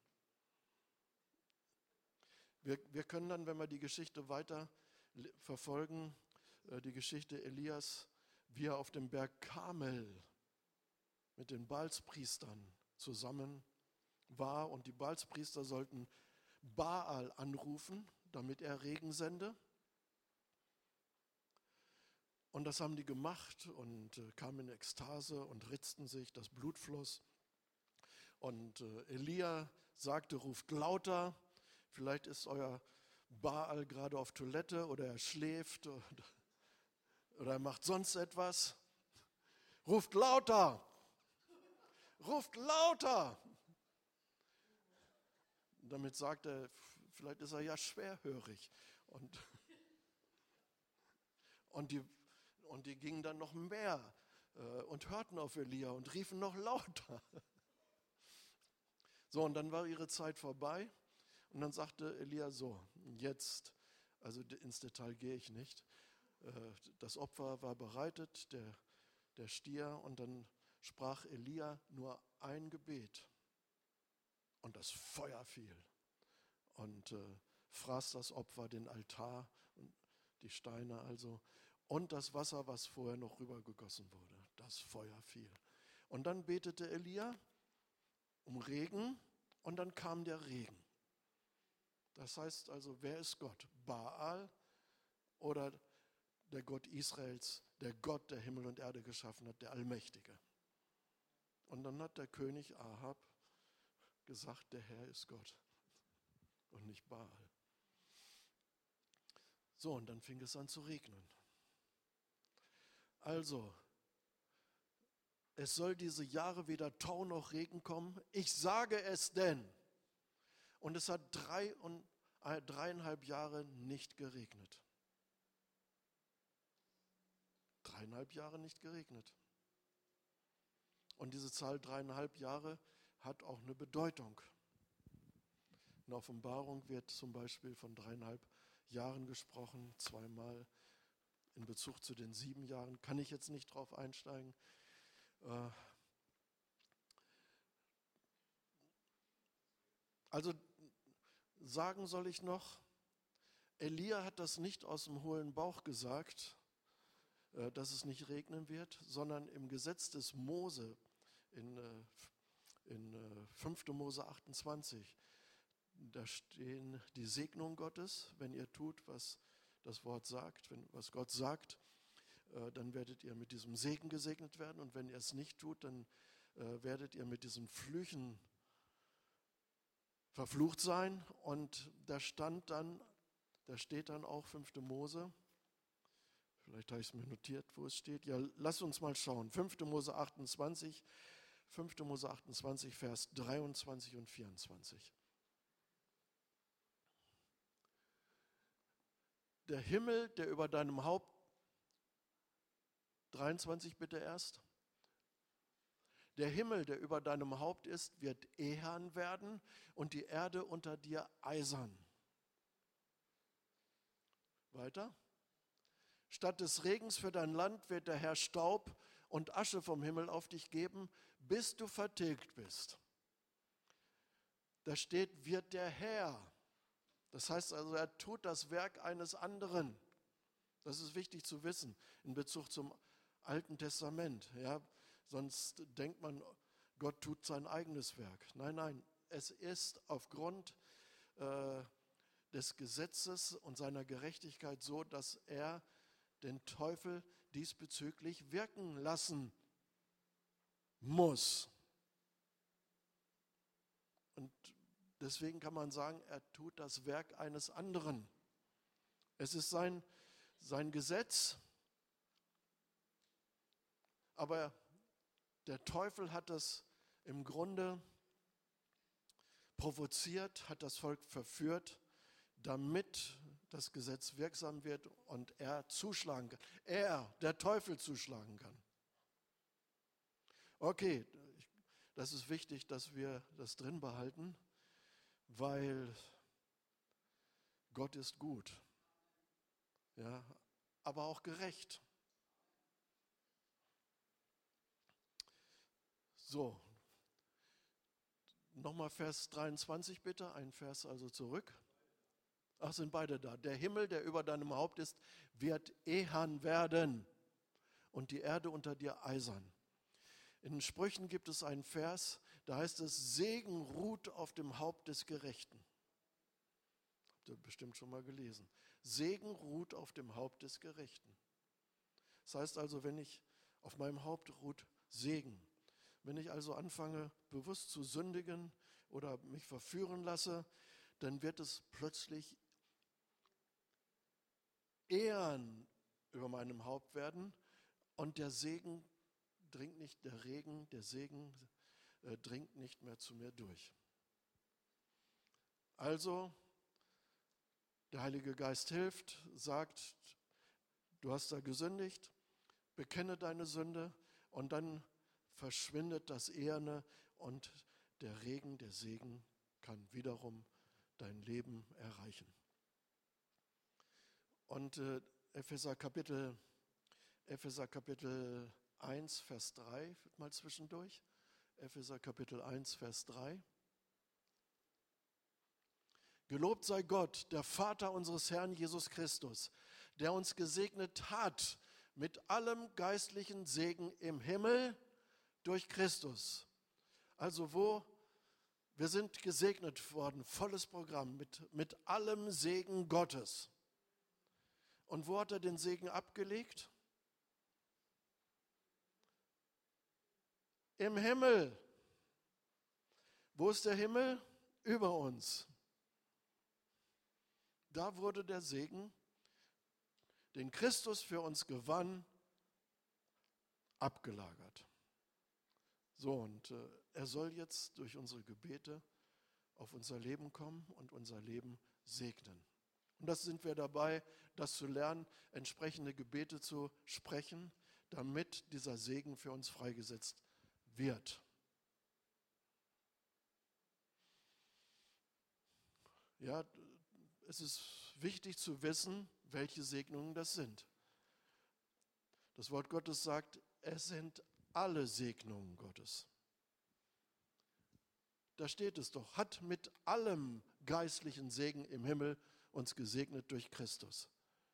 Wir, wir können dann, wenn wir die Geschichte weiter verfolgen, die Geschichte Elias, wie er auf dem Berg Karmel mit den Baalspriestern zusammen war und die Baalspriester sollten Baal anrufen, damit er Regen sende. Und das haben die gemacht und äh, kamen in Ekstase und ritzten sich, das Blut floss. Und äh, Elia sagte, ruft lauter, vielleicht ist euer Baal gerade auf Toilette oder er schläft oder, oder er macht sonst etwas. Ruft lauter, ruft lauter. Damit sagt er, vielleicht ist er ja schwerhörig. Und, und, die, und die gingen dann noch mehr äh, und hörten auf Elia und riefen noch lauter. So, und dann war ihre Zeit vorbei. Und dann sagte Elia so, jetzt, also ins Detail gehe ich nicht, äh, das Opfer war bereitet, der, der Stier, und dann sprach Elia nur ein Gebet. Und das Feuer fiel und äh, fraß das Opfer, den Altar, und die Steine also, und das Wasser, was vorher noch rübergegossen wurde. Das Feuer fiel. Und dann betete Elia um Regen und dann kam der Regen. Das heißt also, wer ist Gott? Baal oder der Gott Israels, der Gott, der Himmel und Erde geschaffen hat, der Allmächtige? Und dann hat der König Ahab gesagt, der Herr ist Gott und nicht Baal. So, und dann fing es an zu regnen. Also, es soll diese Jahre weder Tau noch Regen kommen. Ich sage es denn. Und es hat drei und, äh, dreieinhalb Jahre nicht geregnet. Dreieinhalb Jahre nicht geregnet. Und diese Zahl dreieinhalb Jahre hat auch eine Bedeutung. In Offenbarung wird zum Beispiel von dreieinhalb Jahren gesprochen, zweimal in Bezug zu den sieben Jahren. Kann ich jetzt nicht drauf einsteigen. Also sagen soll ich noch, Elia hat das nicht aus dem hohlen Bauch gesagt, dass es nicht regnen wird, sondern im Gesetz des Mose, in, in fünfter Mose achtundzwanzig, da stehen die Segnungen Gottes, wenn ihr tut, was das Wort sagt, wenn, was Gott sagt, dann werdet ihr mit diesem Segen gesegnet werden, und wenn ihr es nicht tut, dann werdet ihr mit diesen Flüchen verflucht sein. Und da stand dann, da steht dann auch fünfter Mose, vielleicht habe ich es mir notiert, wo es steht. Ja, lass uns mal schauen. fünfter Mose achtundzwanzig, fünfter Mose achtundzwanzig, Vers dreiundzwanzig und vierundzwanzig. Der Himmel, der über deinem Haupt, dreiundzwanzig bitte erst. Der Himmel, der über deinem Haupt ist, wird ehern werden und die Erde unter dir eisern. Weiter. Statt des Regens für dein Land wird der Herr Staub und Asche vom Himmel auf dich geben, bis du vertilgt bist. Da steht, wird der Herr. Das heißt also, er tut das Werk eines anderen. Das ist wichtig zu wissen in Bezug zum Alten Testament. Ja, sonst denkt man, Gott tut sein eigenes Werk. Nein, nein, es ist aufgrund äh, des Gesetzes und seiner Gerechtigkeit so, dass er den Teufel diesbezüglich wirken lassen muss. Und deswegen kann man sagen, er tut das Werk eines anderen. Es ist sein, sein Gesetz, aber der Teufel hat das im Grunde provoziert, hat das Volk verführt, damit das Gesetz wirksam wird und er zuschlagen kann. Er, der Teufel, zuschlagen kann. Okay, das ist wichtig, dass wir das drin behalten, weil Gott ist gut, ja, aber auch gerecht. So, nochmal Vers dreiundzwanzig bitte, ein Vers also zurück. Ach, sind beide da. Der Himmel, der über deinem Haupt ist, wird ehern werden und die Erde unter dir eisern. In den Sprüchen gibt es einen Vers, da heißt es, Segen ruht auf dem Haupt des Gerechten. Habt ihr bestimmt schon mal gelesen. Segen ruht auf dem Haupt des Gerechten. Das heißt also, wenn ich auf meinem Haupt ruht Segen. Wenn ich also anfange, bewusst zu sündigen oder mich verführen lasse, dann wird es plötzlich Ehren über meinem Haupt werden und der Segen dringt nicht, der Regen, der Segen äh, dringt nicht mehr zu mir durch. Also, der Heilige Geist hilft, sagt, du hast da gesündigt, bekenne deine Sünde und dann verschwindet das Eherne und der Regen, der Segen kann wiederum dein Leben erreichen. Und äh, Epheser Kapitel, Epheser Kapitel eins, Vers drei, mal zwischendurch. Epheser Kapitel eins, Vers drei. Gelobt sei Gott, der Vater unseres Herrn Jesus Christus, der uns gesegnet hat mit allem geistlichen Segen im Himmel durch Christus. Also wo? Wir sind gesegnet worden, volles Programm, mit, mit allem Segen Gottes. Und wo hat er den Segen abgelegt? Im Himmel. Wo ist der Himmel? Über uns. Da wurde der Segen, den Christus für uns gewann, abgelagert. So, und äh, er soll jetzt durch unsere Gebete auf unser Leben kommen und unser Leben segnen. Und das sind wir dabei, das zu lernen, entsprechende Gebete zu sprechen, damit dieser Segen für uns freigesetzt wird. Ja, es ist wichtig zu wissen, welche Segnungen das sind. Das Wort Gottes sagt, es sind alle Segnungen Gottes. Da steht es doch, hat mit allem geistlichen Segen im Himmel uns gesegnet durch Christus.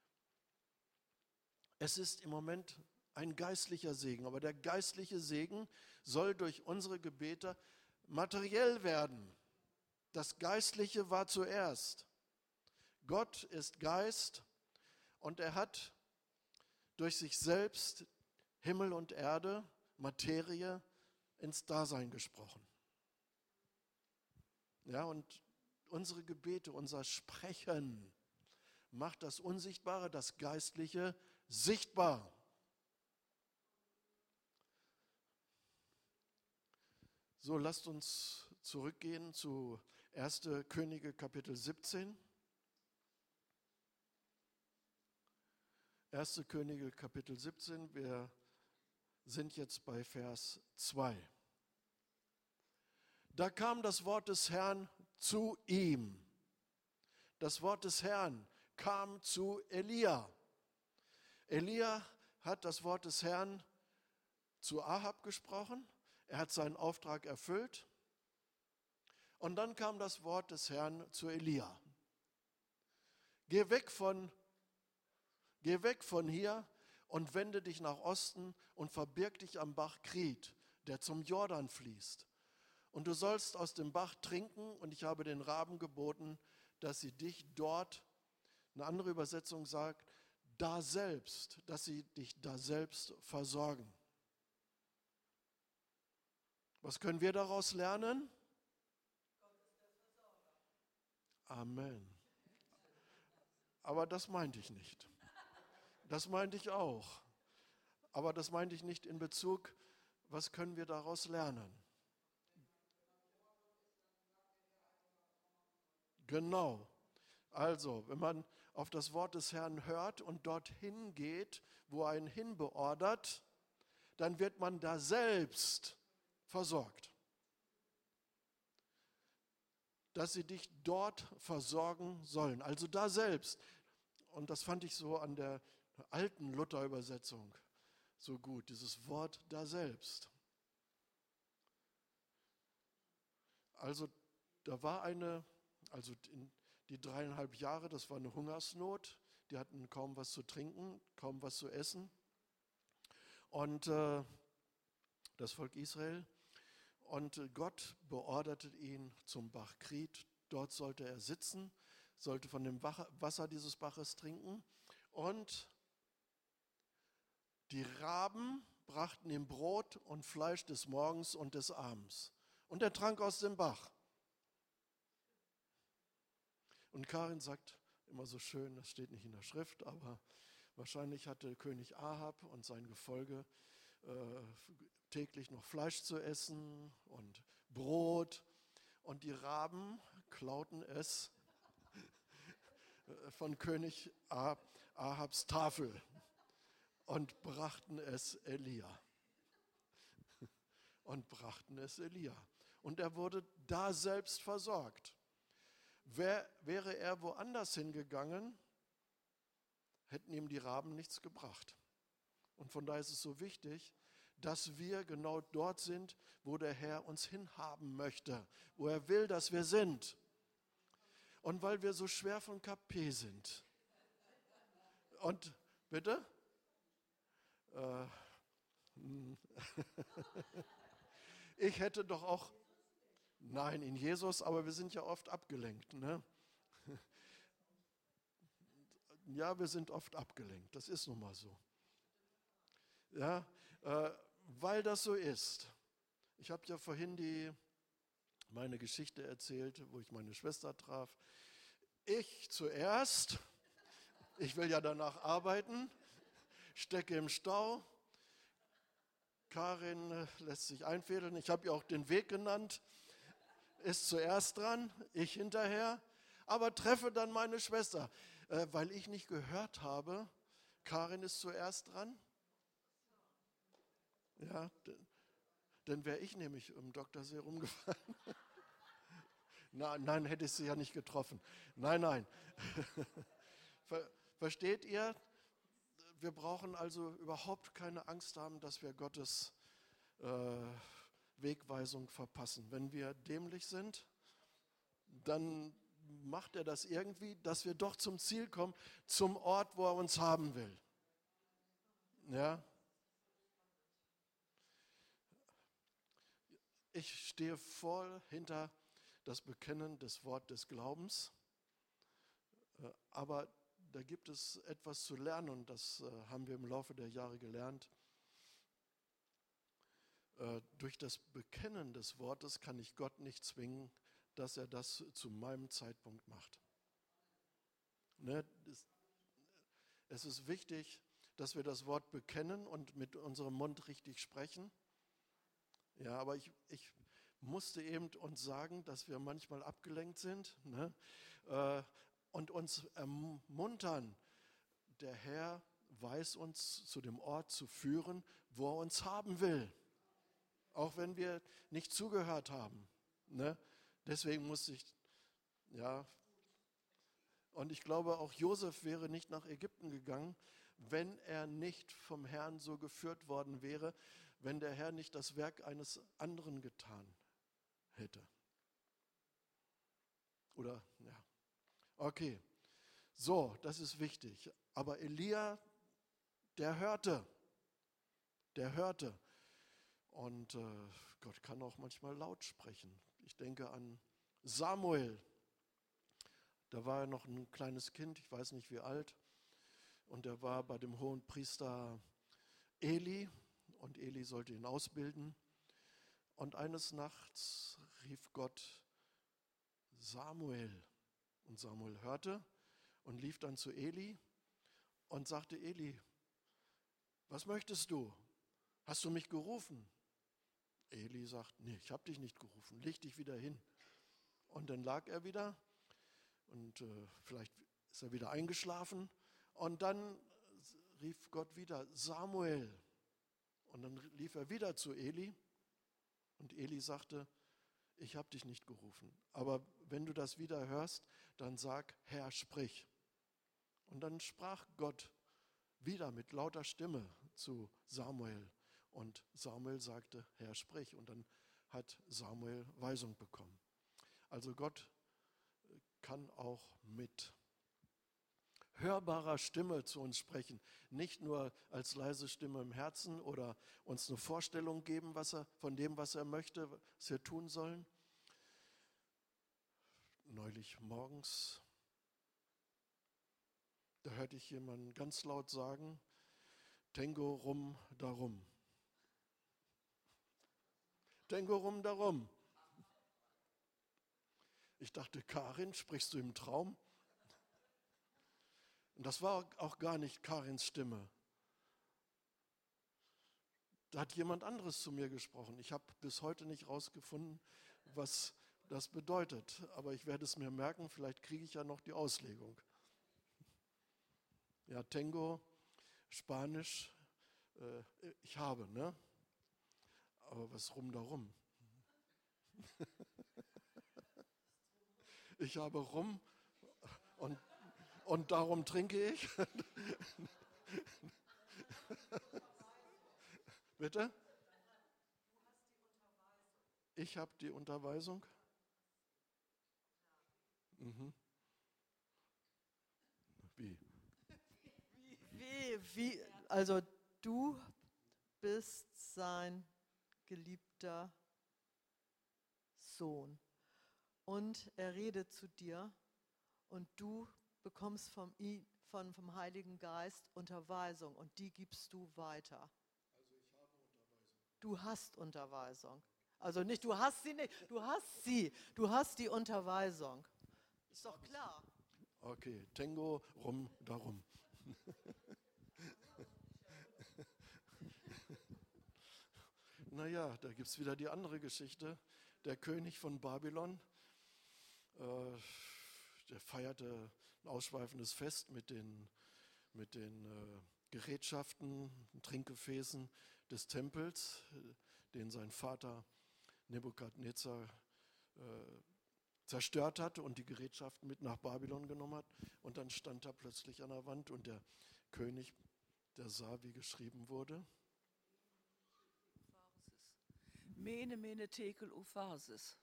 Es ist im Moment ein geistlicher Segen, aber der geistliche Segen soll durch unsere Gebete materiell werden. Das Geistliche war zuerst. Gott ist Geist und er hat durch sich selbst Himmel und Erde, Materie, ins Dasein gesprochen. Ja, und unsere Gebete, unser Sprechen macht das Unsichtbare, das Geistliche sichtbar. So, lasst uns zurückgehen zu erster Könige Kapitel siebzehn. erster Könige Kapitel siebzehn, wir sind jetzt bei Vers zwei. Da kam das Wort des Herrn zu ihm. Das Wort des Herrn kam zu Elia. Elia hat das Wort des Herrn zu Ahab gesprochen. Er hat seinen Auftrag erfüllt. Und dann kam das Wort des Herrn zu Elia. Geh weg von, geh weg von hier und wende dich nach Osten und verbirg dich am Bach Krit, der zum Jordan fließt. Und du sollst aus dem Bach trinken und ich habe den Raben geboten, dass sie dich dort, eine andere Übersetzung sagt, da selbst, dass sie dich da selbst versorgen. Was können wir daraus lernen? Amen. Aber das meinte ich nicht. Das meinte ich auch. Aber das meinte ich nicht in Bezug, was können wir daraus lernen? Genau. Also, wenn man auf das Wort des Herrn hört und dorthin geht, wo er ihn hinbeordert, dann wird man da selbst versorgt. Dass sie dich dort versorgen sollen, also da selbst. Und das fand ich so an der alten Luther-Übersetzung so gut, dieses Wort da selbst. Also da war eine, also in die dreieinhalb Jahre, das war eine Hungersnot, die hatten kaum was zu trinken, kaum was zu essen. Und äh, das Volk Israel, und Gott beorderte ihn zum Bach Krit, dort sollte er sitzen, sollte von dem Wasser dieses Baches trinken und die Raben brachten ihm Brot und Fleisch des Morgens und des Abends. Und er trank aus dem Bach. Und Karin sagt immer so schön, das steht nicht in der Schrift, aber wahrscheinlich hatte König Ahab und sein Gefolge äh, täglich noch Fleisch zu essen und Brot. Und die Raben klauten es von König Ahabs Tafel und brachten es Elia. Und brachten es Elia. Und er wurde da selbst versorgt. Wär, wäre er woanders hingegangen, hätten ihm die Raben nichts gebracht. Und von daher ist es so wichtig, dass wir genau dort sind, wo der Herr uns hinhaben möchte, wo er will, dass wir sind. Und weil wir so schwer von K P sind. Und bitte? Äh, ich hätte doch auch, nein, in Jesus, aber wir sind ja oft abgelenkt. Ne? Ja, wir sind oft abgelenkt, das ist nun mal so. Ja, äh, weil das so ist. Ich habe ja vorhin die, meine Geschichte erzählt, wo ich meine Schwester traf. Ich zuerst, ich will ja danach arbeiten, stecke im Stau. Karin lässt sich einfädeln. Ich habe ihr auch den Weg genannt. Ist zuerst dran, ich hinterher. Aber treffe dann meine Schwester, äh, weil ich nicht gehört habe, Karin ist zuerst dran. Ja, dann wäre ich nämlich im Doktorsee rumgefallen. Nein, nein, hätte ich sie ja nicht getroffen. Nein, nein. Ver, versteht ihr? Wir brauchen also überhaupt keine Angst haben, dass wir Gottes äh, Wegweisung verpassen. Wenn wir dämlich sind, dann macht er das irgendwie, dass wir doch zum Ziel kommen, zum Ort, wo er uns haben will. Ja? Ich stehe voll hinter das Bekennen des Wort des Glaubens, aber da gibt es etwas zu lernen und das haben wir im Laufe der Jahre gelernt. Durch das Bekennen des Wortes kann ich Gott nicht zwingen, dass er das zu meinem Zeitpunkt macht. Es ist wichtig, dass wir das Wort bekennen und mit unserem Mund richtig sprechen. Ja, aber ich, ich musste eben uns sagen, dass wir manchmal abgelenkt sind, ne? äh, und uns ermuntern. Der Herr weiß uns zu dem Ort zu führen, wo er uns haben will. Auch wenn wir nicht zugehört haben. Ne? Deswegen musste ich, ja, und ich glaube, auch Josef wäre nicht nach Ägypten gegangen, wenn er nicht vom Herrn so geführt worden wäre, wenn der Herr nicht das Werk eines anderen getan hätte. Oder, ja. Okay, so, das ist wichtig. Aber Elia, der hörte, der hörte. Und äh, Gott kann auch manchmal laut sprechen. Ich denke an Samuel. Da war er noch ein kleines Kind, ich weiß nicht wie alt. Und er war bei dem hohen Priester Eli. Und Eli sollte ihn ausbilden. Und eines Nachts rief Gott Samuel. Und Samuel hörte und lief dann zu Eli und sagte, Eli, was möchtest du? Hast du mich gerufen? Eli sagt, nee, ich habe dich nicht gerufen, leg dich wieder hin. Und dann lag er wieder und äh, vielleicht ist er wieder eingeschlafen und dann rief Gott wieder, Samuel. Und dann lief er wieder zu Eli und Eli sagte, ich habe dich nicht gerufen. Aber wenn du das wieder hörst, dann sag, Herr, sprich. Und dann sprach Gott wieder mit lauter Stimme zu Samuel. Und Samuel sagte, Herr, sprich. Und dann hat Samuel Weisung bekommen. Also Gott kann auch mit hörbarer Stimme zu uns sprechen. Nicht nur als leise Stimme im Herzen oder uns eine Vorstellung geben, was er, von dem, was er möchte, was wir tun sollen. Neulich morgens, da hörte ich jemanden ganz laut sagen, Tango rum darum. Tango rum darum. Ich dachte, Karin, sprichst du im Traum? Und das war auch gar nicht Karins Stimme. Da hat jemand anderes zu mir gesprochen. Ich habe bis heute nicht rausgefunden, was das bedeutet. Aber ich werde es mir merken, vielleicht kriege ich ja noch die Auslegung. Ja, Tango, Spanisch, äh, ich habe, ne? Aber was rum darum? Ich habe rum und, und darum trinke ich. Bitte? Ich habe die Unterweisung. Mhm. Wie? Wie, wie, also du bist sein geliebter Sohn und er redet zu dir und du bekommst vom, von, vom Heiligen Geist Unterweisung und die gibst du weiter. Also ich habe Unterweisung. Du hast Unterweisung. Also nicht, du hast sie nicht, du hast sie, du hast die Unterweisung. Ist doch klar. Okay, Tango rum darum. Naja, da gibt es wieder die andere Geschichte. Der König von Babylon, äh, der feierte ein ausschweifendes Fest mit den, mit den äh, Gerätschaften, Trinkgefäßen des Tempels, äh, den sein Vater Nebukadnezar äh, zerstört hat und die Gerätschaften mit nach Babylon genommen hat. Und dann stand er plötzlich an der Wand und der König, der sah, wie geschrieben wurde. Mene, mene, tekel, uphasis.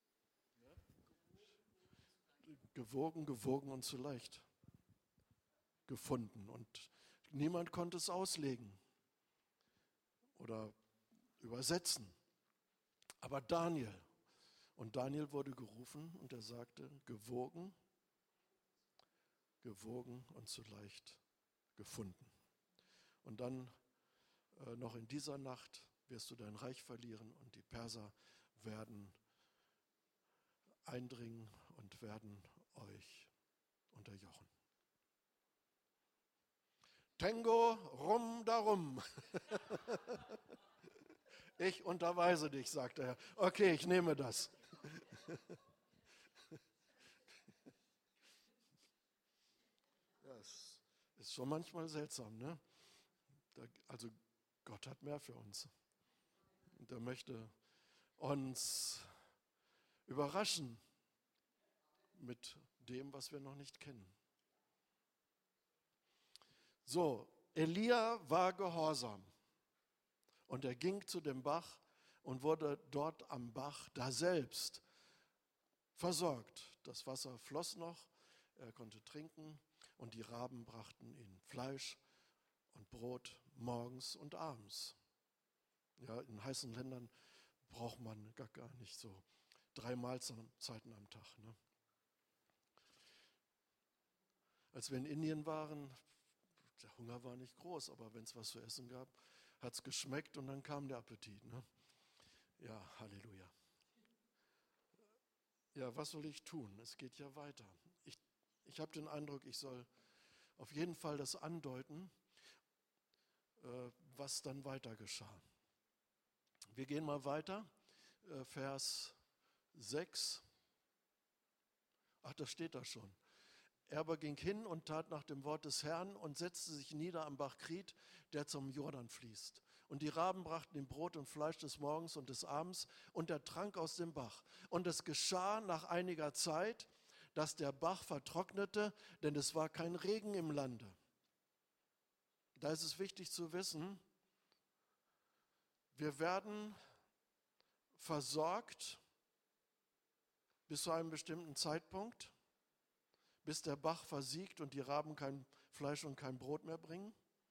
Gewogen, gewogen und zu leicht gefunden. Und niemand konnte es auslegen oder übersetzen. Aber Daniel, und Daniel wurde gerufen und er sagte, gewogen, gewogen und zu leicht gefunden. Und dann äh, noch in dieser Nacht wirst du dein Reich verlieren und die Perser werden eindringen und werden euch unterjochen. Tango rum darum. Ich unterweise dich, sagte er. Okay, ich nehme das. Ja, es ist schon manchmal seltsam, ne? Da, also Gott hat mehr für uns. Und er möchte uns überraschen mit dem, was wir noch nicht kennen. So, Elia war gehorsam und er ging zu dem Bach und wurde dort am Bach daselbst versorgt. Das Wasser floss noch, er konnte trinken und die Raben brachten ihm Fleisch und Brot morgens und abends. Ja, in heißen Ländern braucht man gar, gar nicht so drei Mahlzeiten am Tag. Ne? Als wir in Indien waren, der Hunger war nicht groß, aber wenn es was zu essen gab, hat es geschmeckt und dann kam der Appetit. Ne? Ja, Halleluja. Ja, was soll ich tun? Es geht ja weiter. Ich, ich habe den Eindruck, ich soll auf jeden Fall das andeuten, äh, was dann weiter geschah. Wir gehen mal weiter, äh, Vers sechs. Ach, das steht da schon. Er aber ging hin und tat nach dem Wort des Herrn und setzte sich nieder am Bach Krit, der zum Jordan fließt. Und die Raben brachten ihm Brot und Fleisch des Morgens und des Abends, und er trank aus dem Bach. Und es geschah nach einiger Zeit, dass der Bach vertrocknete, denn es war kein Regen im Lande. Da ist es wichtig zu wissen, wir werden versorgt bis zu einem bestimmten Zeitpunkt, bis der Bach versiegt und die Raben kein Fleisch und kein Brot mehr bringen.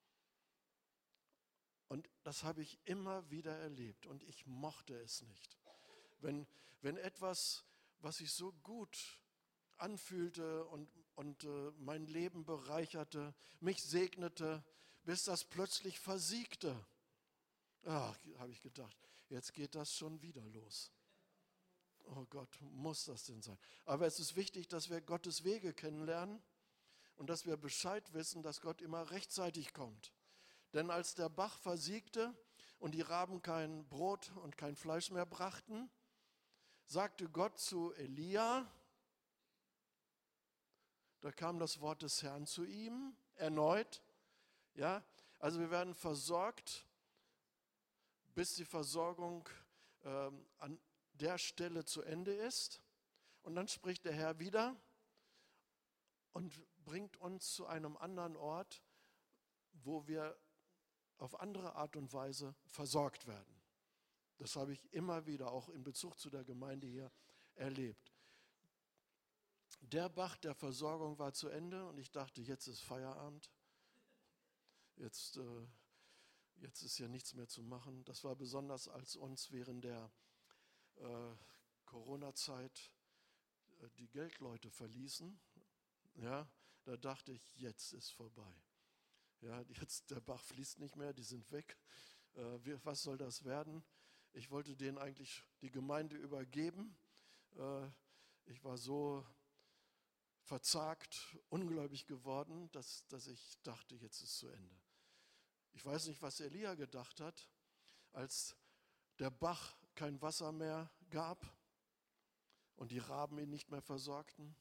Und das habe ich immer wieder erlebt und ich mochte es nicht. Wenn, wenn etwas, was sich so gut anfühlte und, und äh, mein Leben bereicherte, mich segnete, bis das plötzlich versiegte. Ach, habe ich gedacht, jetzt geht das schon wieder los. Oh Gott, muss das denn sein? Aber es ist wichtig, dass wir Gottes Wege kennenlernen und dass wir Bescheid wissen, dass Gott immer rechtzeitig kommt. Denn als der Bach versiegte und die Raben kein Brot und kein Fleisch mehr brachten, sagte Gott zu Elia, da kam das Wort des Herrn zu ihm, erneut. Ja, also wir werden versorgt, bis die Versorgung ähm, an der Stelle zu Ende ist. Und dann spricht der Herr wieder und bringt uns zu einem anderen Ort, wo wir auf andere Art und Weise versorgt werden. Das habe ich immer wieder auch in Bezug zu der Gemeinde hier erlebt. Der Bach der Versorgung war zu Ende und ich dachte, jetzt ist Feierabend. Jetzt, äh, jetzt ist ja nichts mehr zu machen. Das war besonders, als uns während der äh, Corona-Zeit äh, die Geldleute verließen. Ja, da dachte ich, jetzt ist vorbei. Ja, jetzt der Bach fließt nicht mehr, die sind weg. Äh, wir, was soll das werden? Ich wollte denen eigentlich die Gemeinde übergeben. Äh, ich war so verzagt, ungläubig geworden, dass, dass ich dachte, jetzt ist zu Ende. Ich weiß nicht, was Elia gedacht hat, als der Bach kein Wasser mehr gab und die Raben ihn nicht mehr versorgten.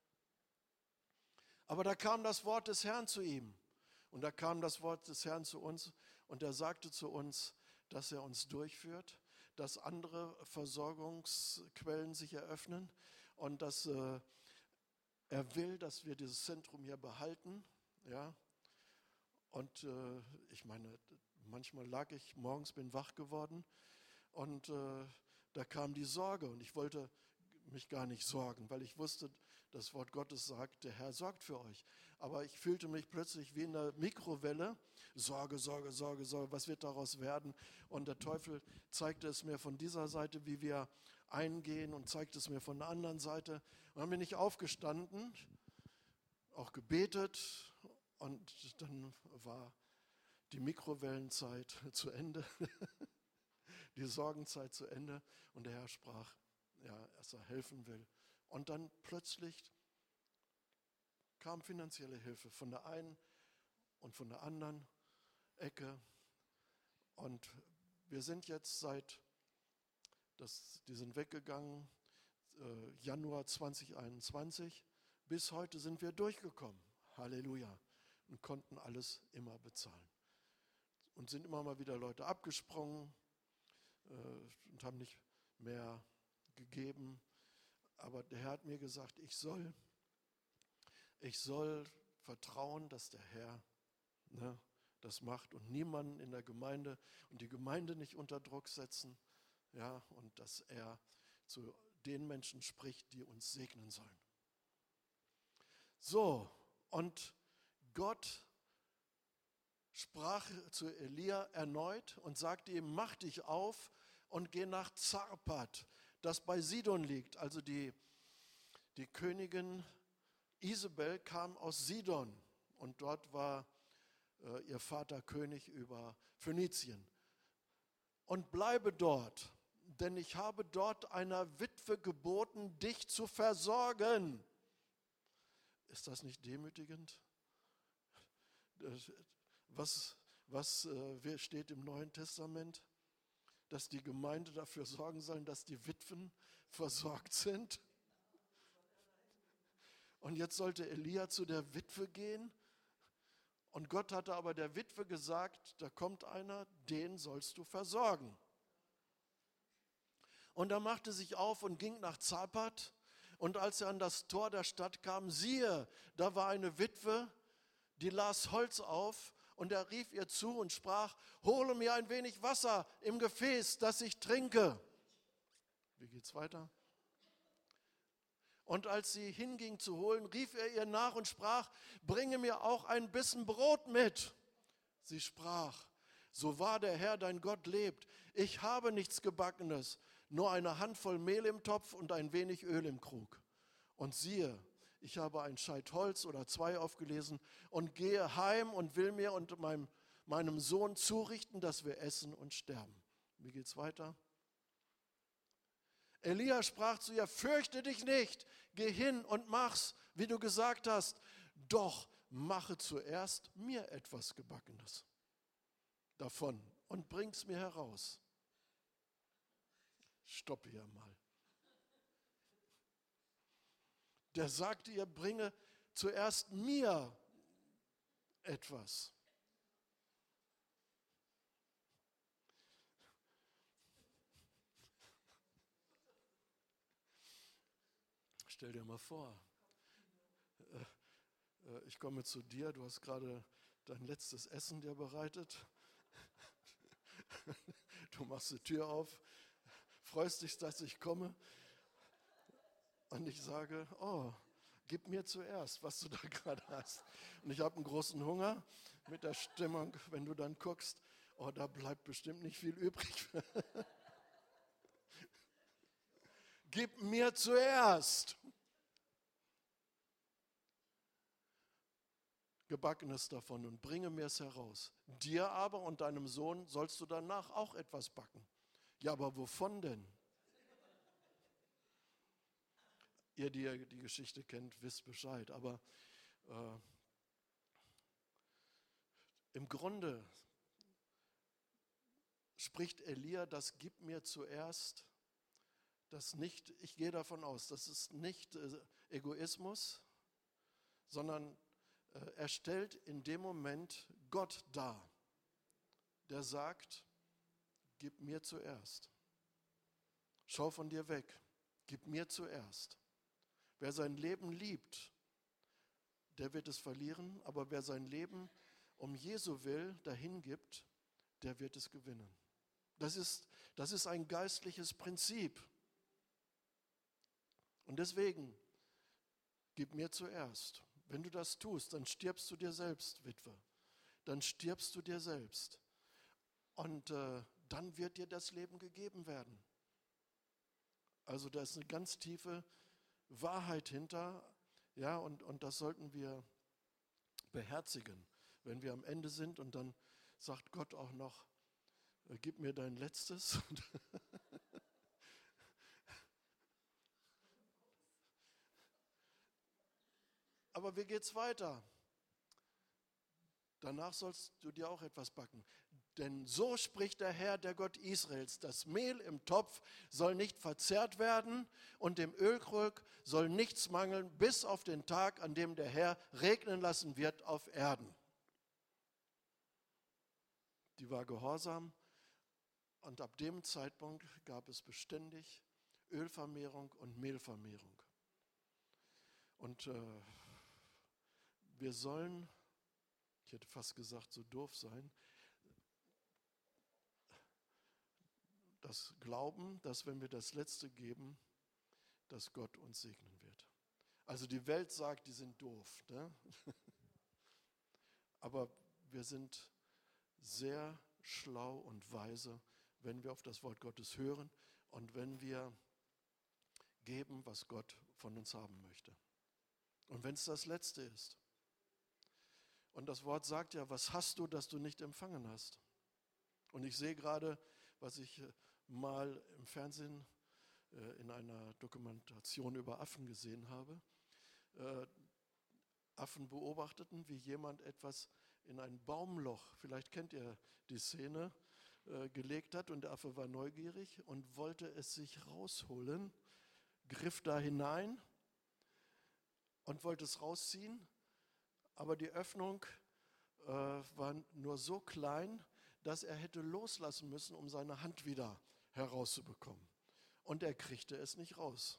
Aber da kam das Wort des Herrn zu ihm und da kam das Wort des Herrn zu uns und er sagte zu uns, dass er uns durchführt, dass andere Versorgungsquellen sich eröffnen und dass äh, er will, dass wir dieses Zentrum hier behalten. Ja. Und äh, ich meine, manchmal lag ich morgens, bin wach geworden und äh, da kam die Sorge und ich wollte mich gar nicht sorgen, weil ich wusste, das Wort Gottes sagt, der Herr sorgt für euch. Aber ich fühlte mich plötzlich wie in der Mikrowelle, Sorge, Sorge, Sorge, Sorge, was wird daraus werden? Und der Teufel zeigte es mir von dieser Seite, wie wir eingehen und zeigte es mir von der anderen Seite. Und dann bin ich aufgestanden, auch gebetet und dann war die Mikrowellenzeit zu Ende, die Sorgenzeit zu Ende und der Herr sprach, ja, dass er helfen will. Und dann plötzlich kam finanzielle Hilfe von der einen und von der anderen Ecke. Und wir sind jetzt seit, das, die sind weggegangen, äh, Januar zwanzig einundzwanzig, bis heute sind wir durchgekommen. Halleluja. Und konnten alles immer bezahlen. Und sind immer mal wieder Leute abgesprungen äh, und haben nicht mehr gegeben. Aber der Herr hat mir gesagt, ich soll, ich soll vertrauen, dass der Herr ne, das macht und niemanden in der Gemeinde und die Gemeinde nicht unter Druck setzen. Ja, und dass er zu den Menschen spricht, die uns segnen sollen. So, und Gott sprach zu Elia erneut und sagte ihm, mach dich auf und geh nach Zarpat, das bei Sidon liegt. Also die, die Königin Isabel kam aus Sidon und dort war äh, ihr Vater König über Phönizien. Und bleibe dort, denn ich habe dort einer Witwe geboten, dich zu versorgen. Ist das nicht demütigend? Was, was äh, steht im Neuen Testament? Dass die Gemeinde dafür sorgen soll, dass die Witwen versorgt sind. Und jetzt sollte Elia zu der Witwe gehen. Und Gott hatte aber der Witwe gesagt, da kommt einer, den sollst du versorgen. Und er machte sich auf und ging nach Zapat. Und als er an das Tor der Stadt kam, siehe, da war eine Witwe, die las Holz auf. Und er rief ihr zu und sprach, hole mir ein wenig Wasser im Gefäß, dass ich trinke. Wie geht's weiter? Und als sie hinging zu holen, rief er ihr nach und sprach, bringe mir auch ein Bissen Brot mit. Sie sprach, so wahr der Herr dein Gott lebt, ich habe nichts Gebackenes, nur eine Handvoll Mehl im Topf und ein wenig Öl im Krug. Und siehe, ich habe ein Scheit Holz oder zwei aufgelesen und gehe heim und will mir und meinem, meinem Sohn zurichten, dass wir essen und sterben. Wie geht's weiter? Elia sprach zu ihr, fürchte dich nicht, geh hin und mach's, wie du gesagt hast, doch mache zuerst mir etwas Gebackenes davon und bring's mir heraus. Stopp hier mal. Der sagte ihr, bringe zuerst mir etwas. Stell dir mal vor, ich komme zu dir, du hast gerade dein letztes Essen dir bereitet. Du machst die Tür auf, freust dich, dass ich komme. Und ich sage, oh, gib mir zuerst, was du da gerade hast. Und ich habe einen großen Hunger mit der Stimmung, wenn du dann guckst, oh, da bleibt bestimmt nicht viel übrig. Gib mir zuerst. Gebackenes davon und bringe mir es heraus. Dir aber und deinem Sohn sollst du danach auch etwas backen. Ja, aber wovon denn? Ihr, die die Geschichte kennt, wisst Bescheid. Aber äh, im Grunde spricht Elia, das gib mir zuerst, das nicht, ich gehe davon aus, das ist nicht äh, Egoismus, sondern äh, er stellt in dem Moment Gott dar, der sagt, gib mir zuerst. Schau von dir weg, gib mir zuerst. Wer sein Leben liebt, der wird es verlieren, aber wer sein Leben um Jesu Willen dahin gibt, der wird es gewinnen. Das ist, das ist ein geistliches Prinzip. Und deswegen, gib mir zuerst. Wenn du das tust, dann stirbst du dir selbst, Witwe. Dann stirbst du dir selbst. Und äh, dann wird dir das Leben gegeben werden. Also da ist eine ganz tiefe Wahrheit hinter, ja, und, und das sollten wir beherzigen, wenn wir am Ende sind und dann sagt Gott auch noch, äh, gib mir dein Letztes. Aber wie geht's weiter? Danach sollst du dir auch etwas backen. Denn so spricht der Herr, der Gott Israels, das Mehl im Topf soll nicht verzehrt werden und dem Ölkrug soll nichts mangeln, bis auf den Tag, an dem der Herr regnen lassen wird auf Erden. Die war gehorsam und ab dem Zeitpunkt gab es beständig Ölvermehrung und Mehlvermehrung. Und äh, wir sollen, ich hätte fast gesagt, so doof sein, das Glauben, dass wenn wir das Letzte geben, dass Gott uns segnen wird. Also die Welt sagt, die sind doof, ne? Aber wir sind sehr schlau und weise, wenn wir auf das Wort Gottes hören und wenn wir geben, was Gott von uns haben möchte. Und wenn es das Letzte ist. Und das Wort sagt ja, was hast du, das du nicht empfangen hast? Und ich sehe gerade, was ich mal im Fernsehen äh, in einer Dokumentation über Affen gesehen habe. Äh, Affen beobachteten, wie jemand etwas in ein Baumloch, vielleicht kennt ihr die Szene, äh, gelegt hat und der Affe war neugierig und wollte es sich rausholen, griff da hinein und wollte es rausziehen, aber die Öffnung äh, war nur so klein, dass er hätte loslassen müssen, um seine Hand wieder herauszubekommen. Und er kriegte es nicht raus.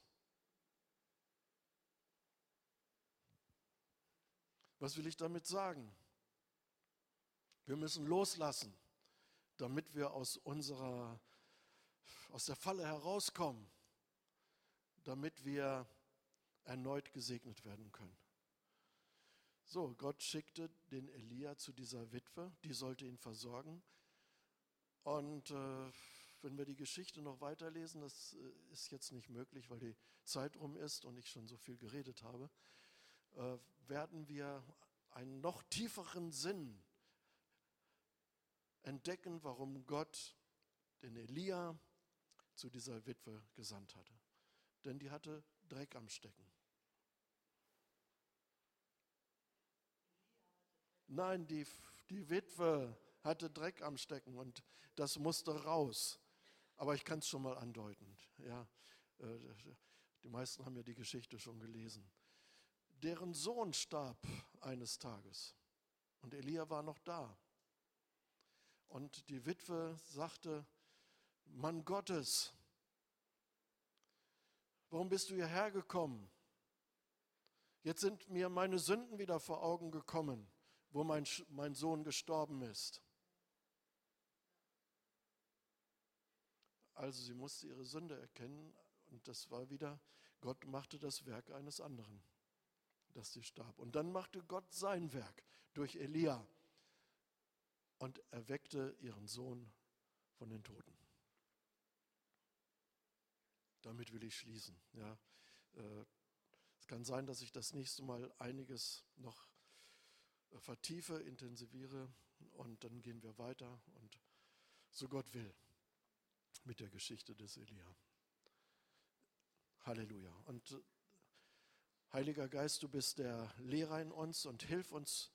Was will ich damit sagen? Wir müssen loslassen, damit wir aus unserer, aus der Falle herauskommen, damit wir erneut gesegnet werden können. So, Gott schickte den Elia zu dieser Witwe, die sollte ihn versorgen. Und äh, wenn wir die Geschichte noch weiterlesen, das äh, ist jetzt nicht möglich, weil die Zeit rum ist und ich schon so viel geredet habe, äh, werden wir einen noch tieferen Sinn entdecken, warum Gott den Elia zu dieser Witwe gesandt hatte. Denn die hatte Dreck am Stecken. Nein, die, die Witwe hatte Dreck am Stecken und das musste raus. Aber ich kann es schon mal andeuten. Ja, äh, die meisten haben ja die Geschichte schon gelesen. Deren Sohn starb eines Tages und Elia war noch da. Und die Witwe sagte, Mann Gottes, warum bist du hierher gekommen? Jetzt sind mir meine Sünden wieder vor Augen gekommen, wo mein, mein Sohn gestorben ist. Also sie musste ihre Sünde erkennen und das war wieder, Gott machte das Werk eines anderen, dass sie starb. Und dann machte Gott sein Werk durch Elia und erweckte ihren Sohn von den Toten. Damit will ich schließen. Ja, äh, es kann sein, dass ich das nächste Mal einiges noch äh, vertiefe, intensiviere und dann gehen wir weiter und so Gott will mit der Geschichte des Elia. Halleluja. Und äh, Heiliger Geist, du bist der Lehrer in uns und hilf uns,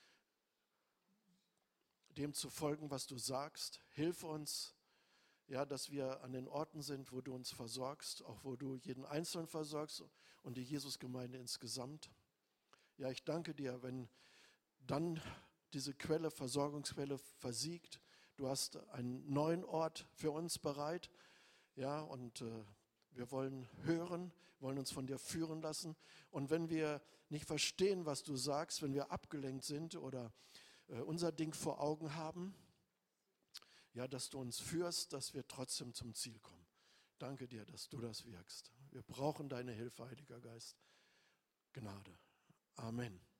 dem zu folgen, was du sagst. Hilf uns, ja, dass wir an den Orten sind, wo du uns versorgst, auch wo du jeden Einzelnen versorgst und die Jesusgemeinde insgesamt. Ja, ich danke dir, wenn dann diese Quelle, Versorgungsquelle versiegt. Du hast einen neuen Ort für uns bereit. Ja, und äh, wir wollen hören, wollen uns von dir führen lassen. Und wenn wir nicht verstehen, was du sagst, wenn wir abgelenkt sind oder äh, unser Ding vor Augen haben, ja, dass du uns führst, dass wir trotzdem zum Ziel kommen. Danke dir, dass du das wirkst. Wir brauchen deine Hilfe, Heiliger Geist. Gnade. Amen.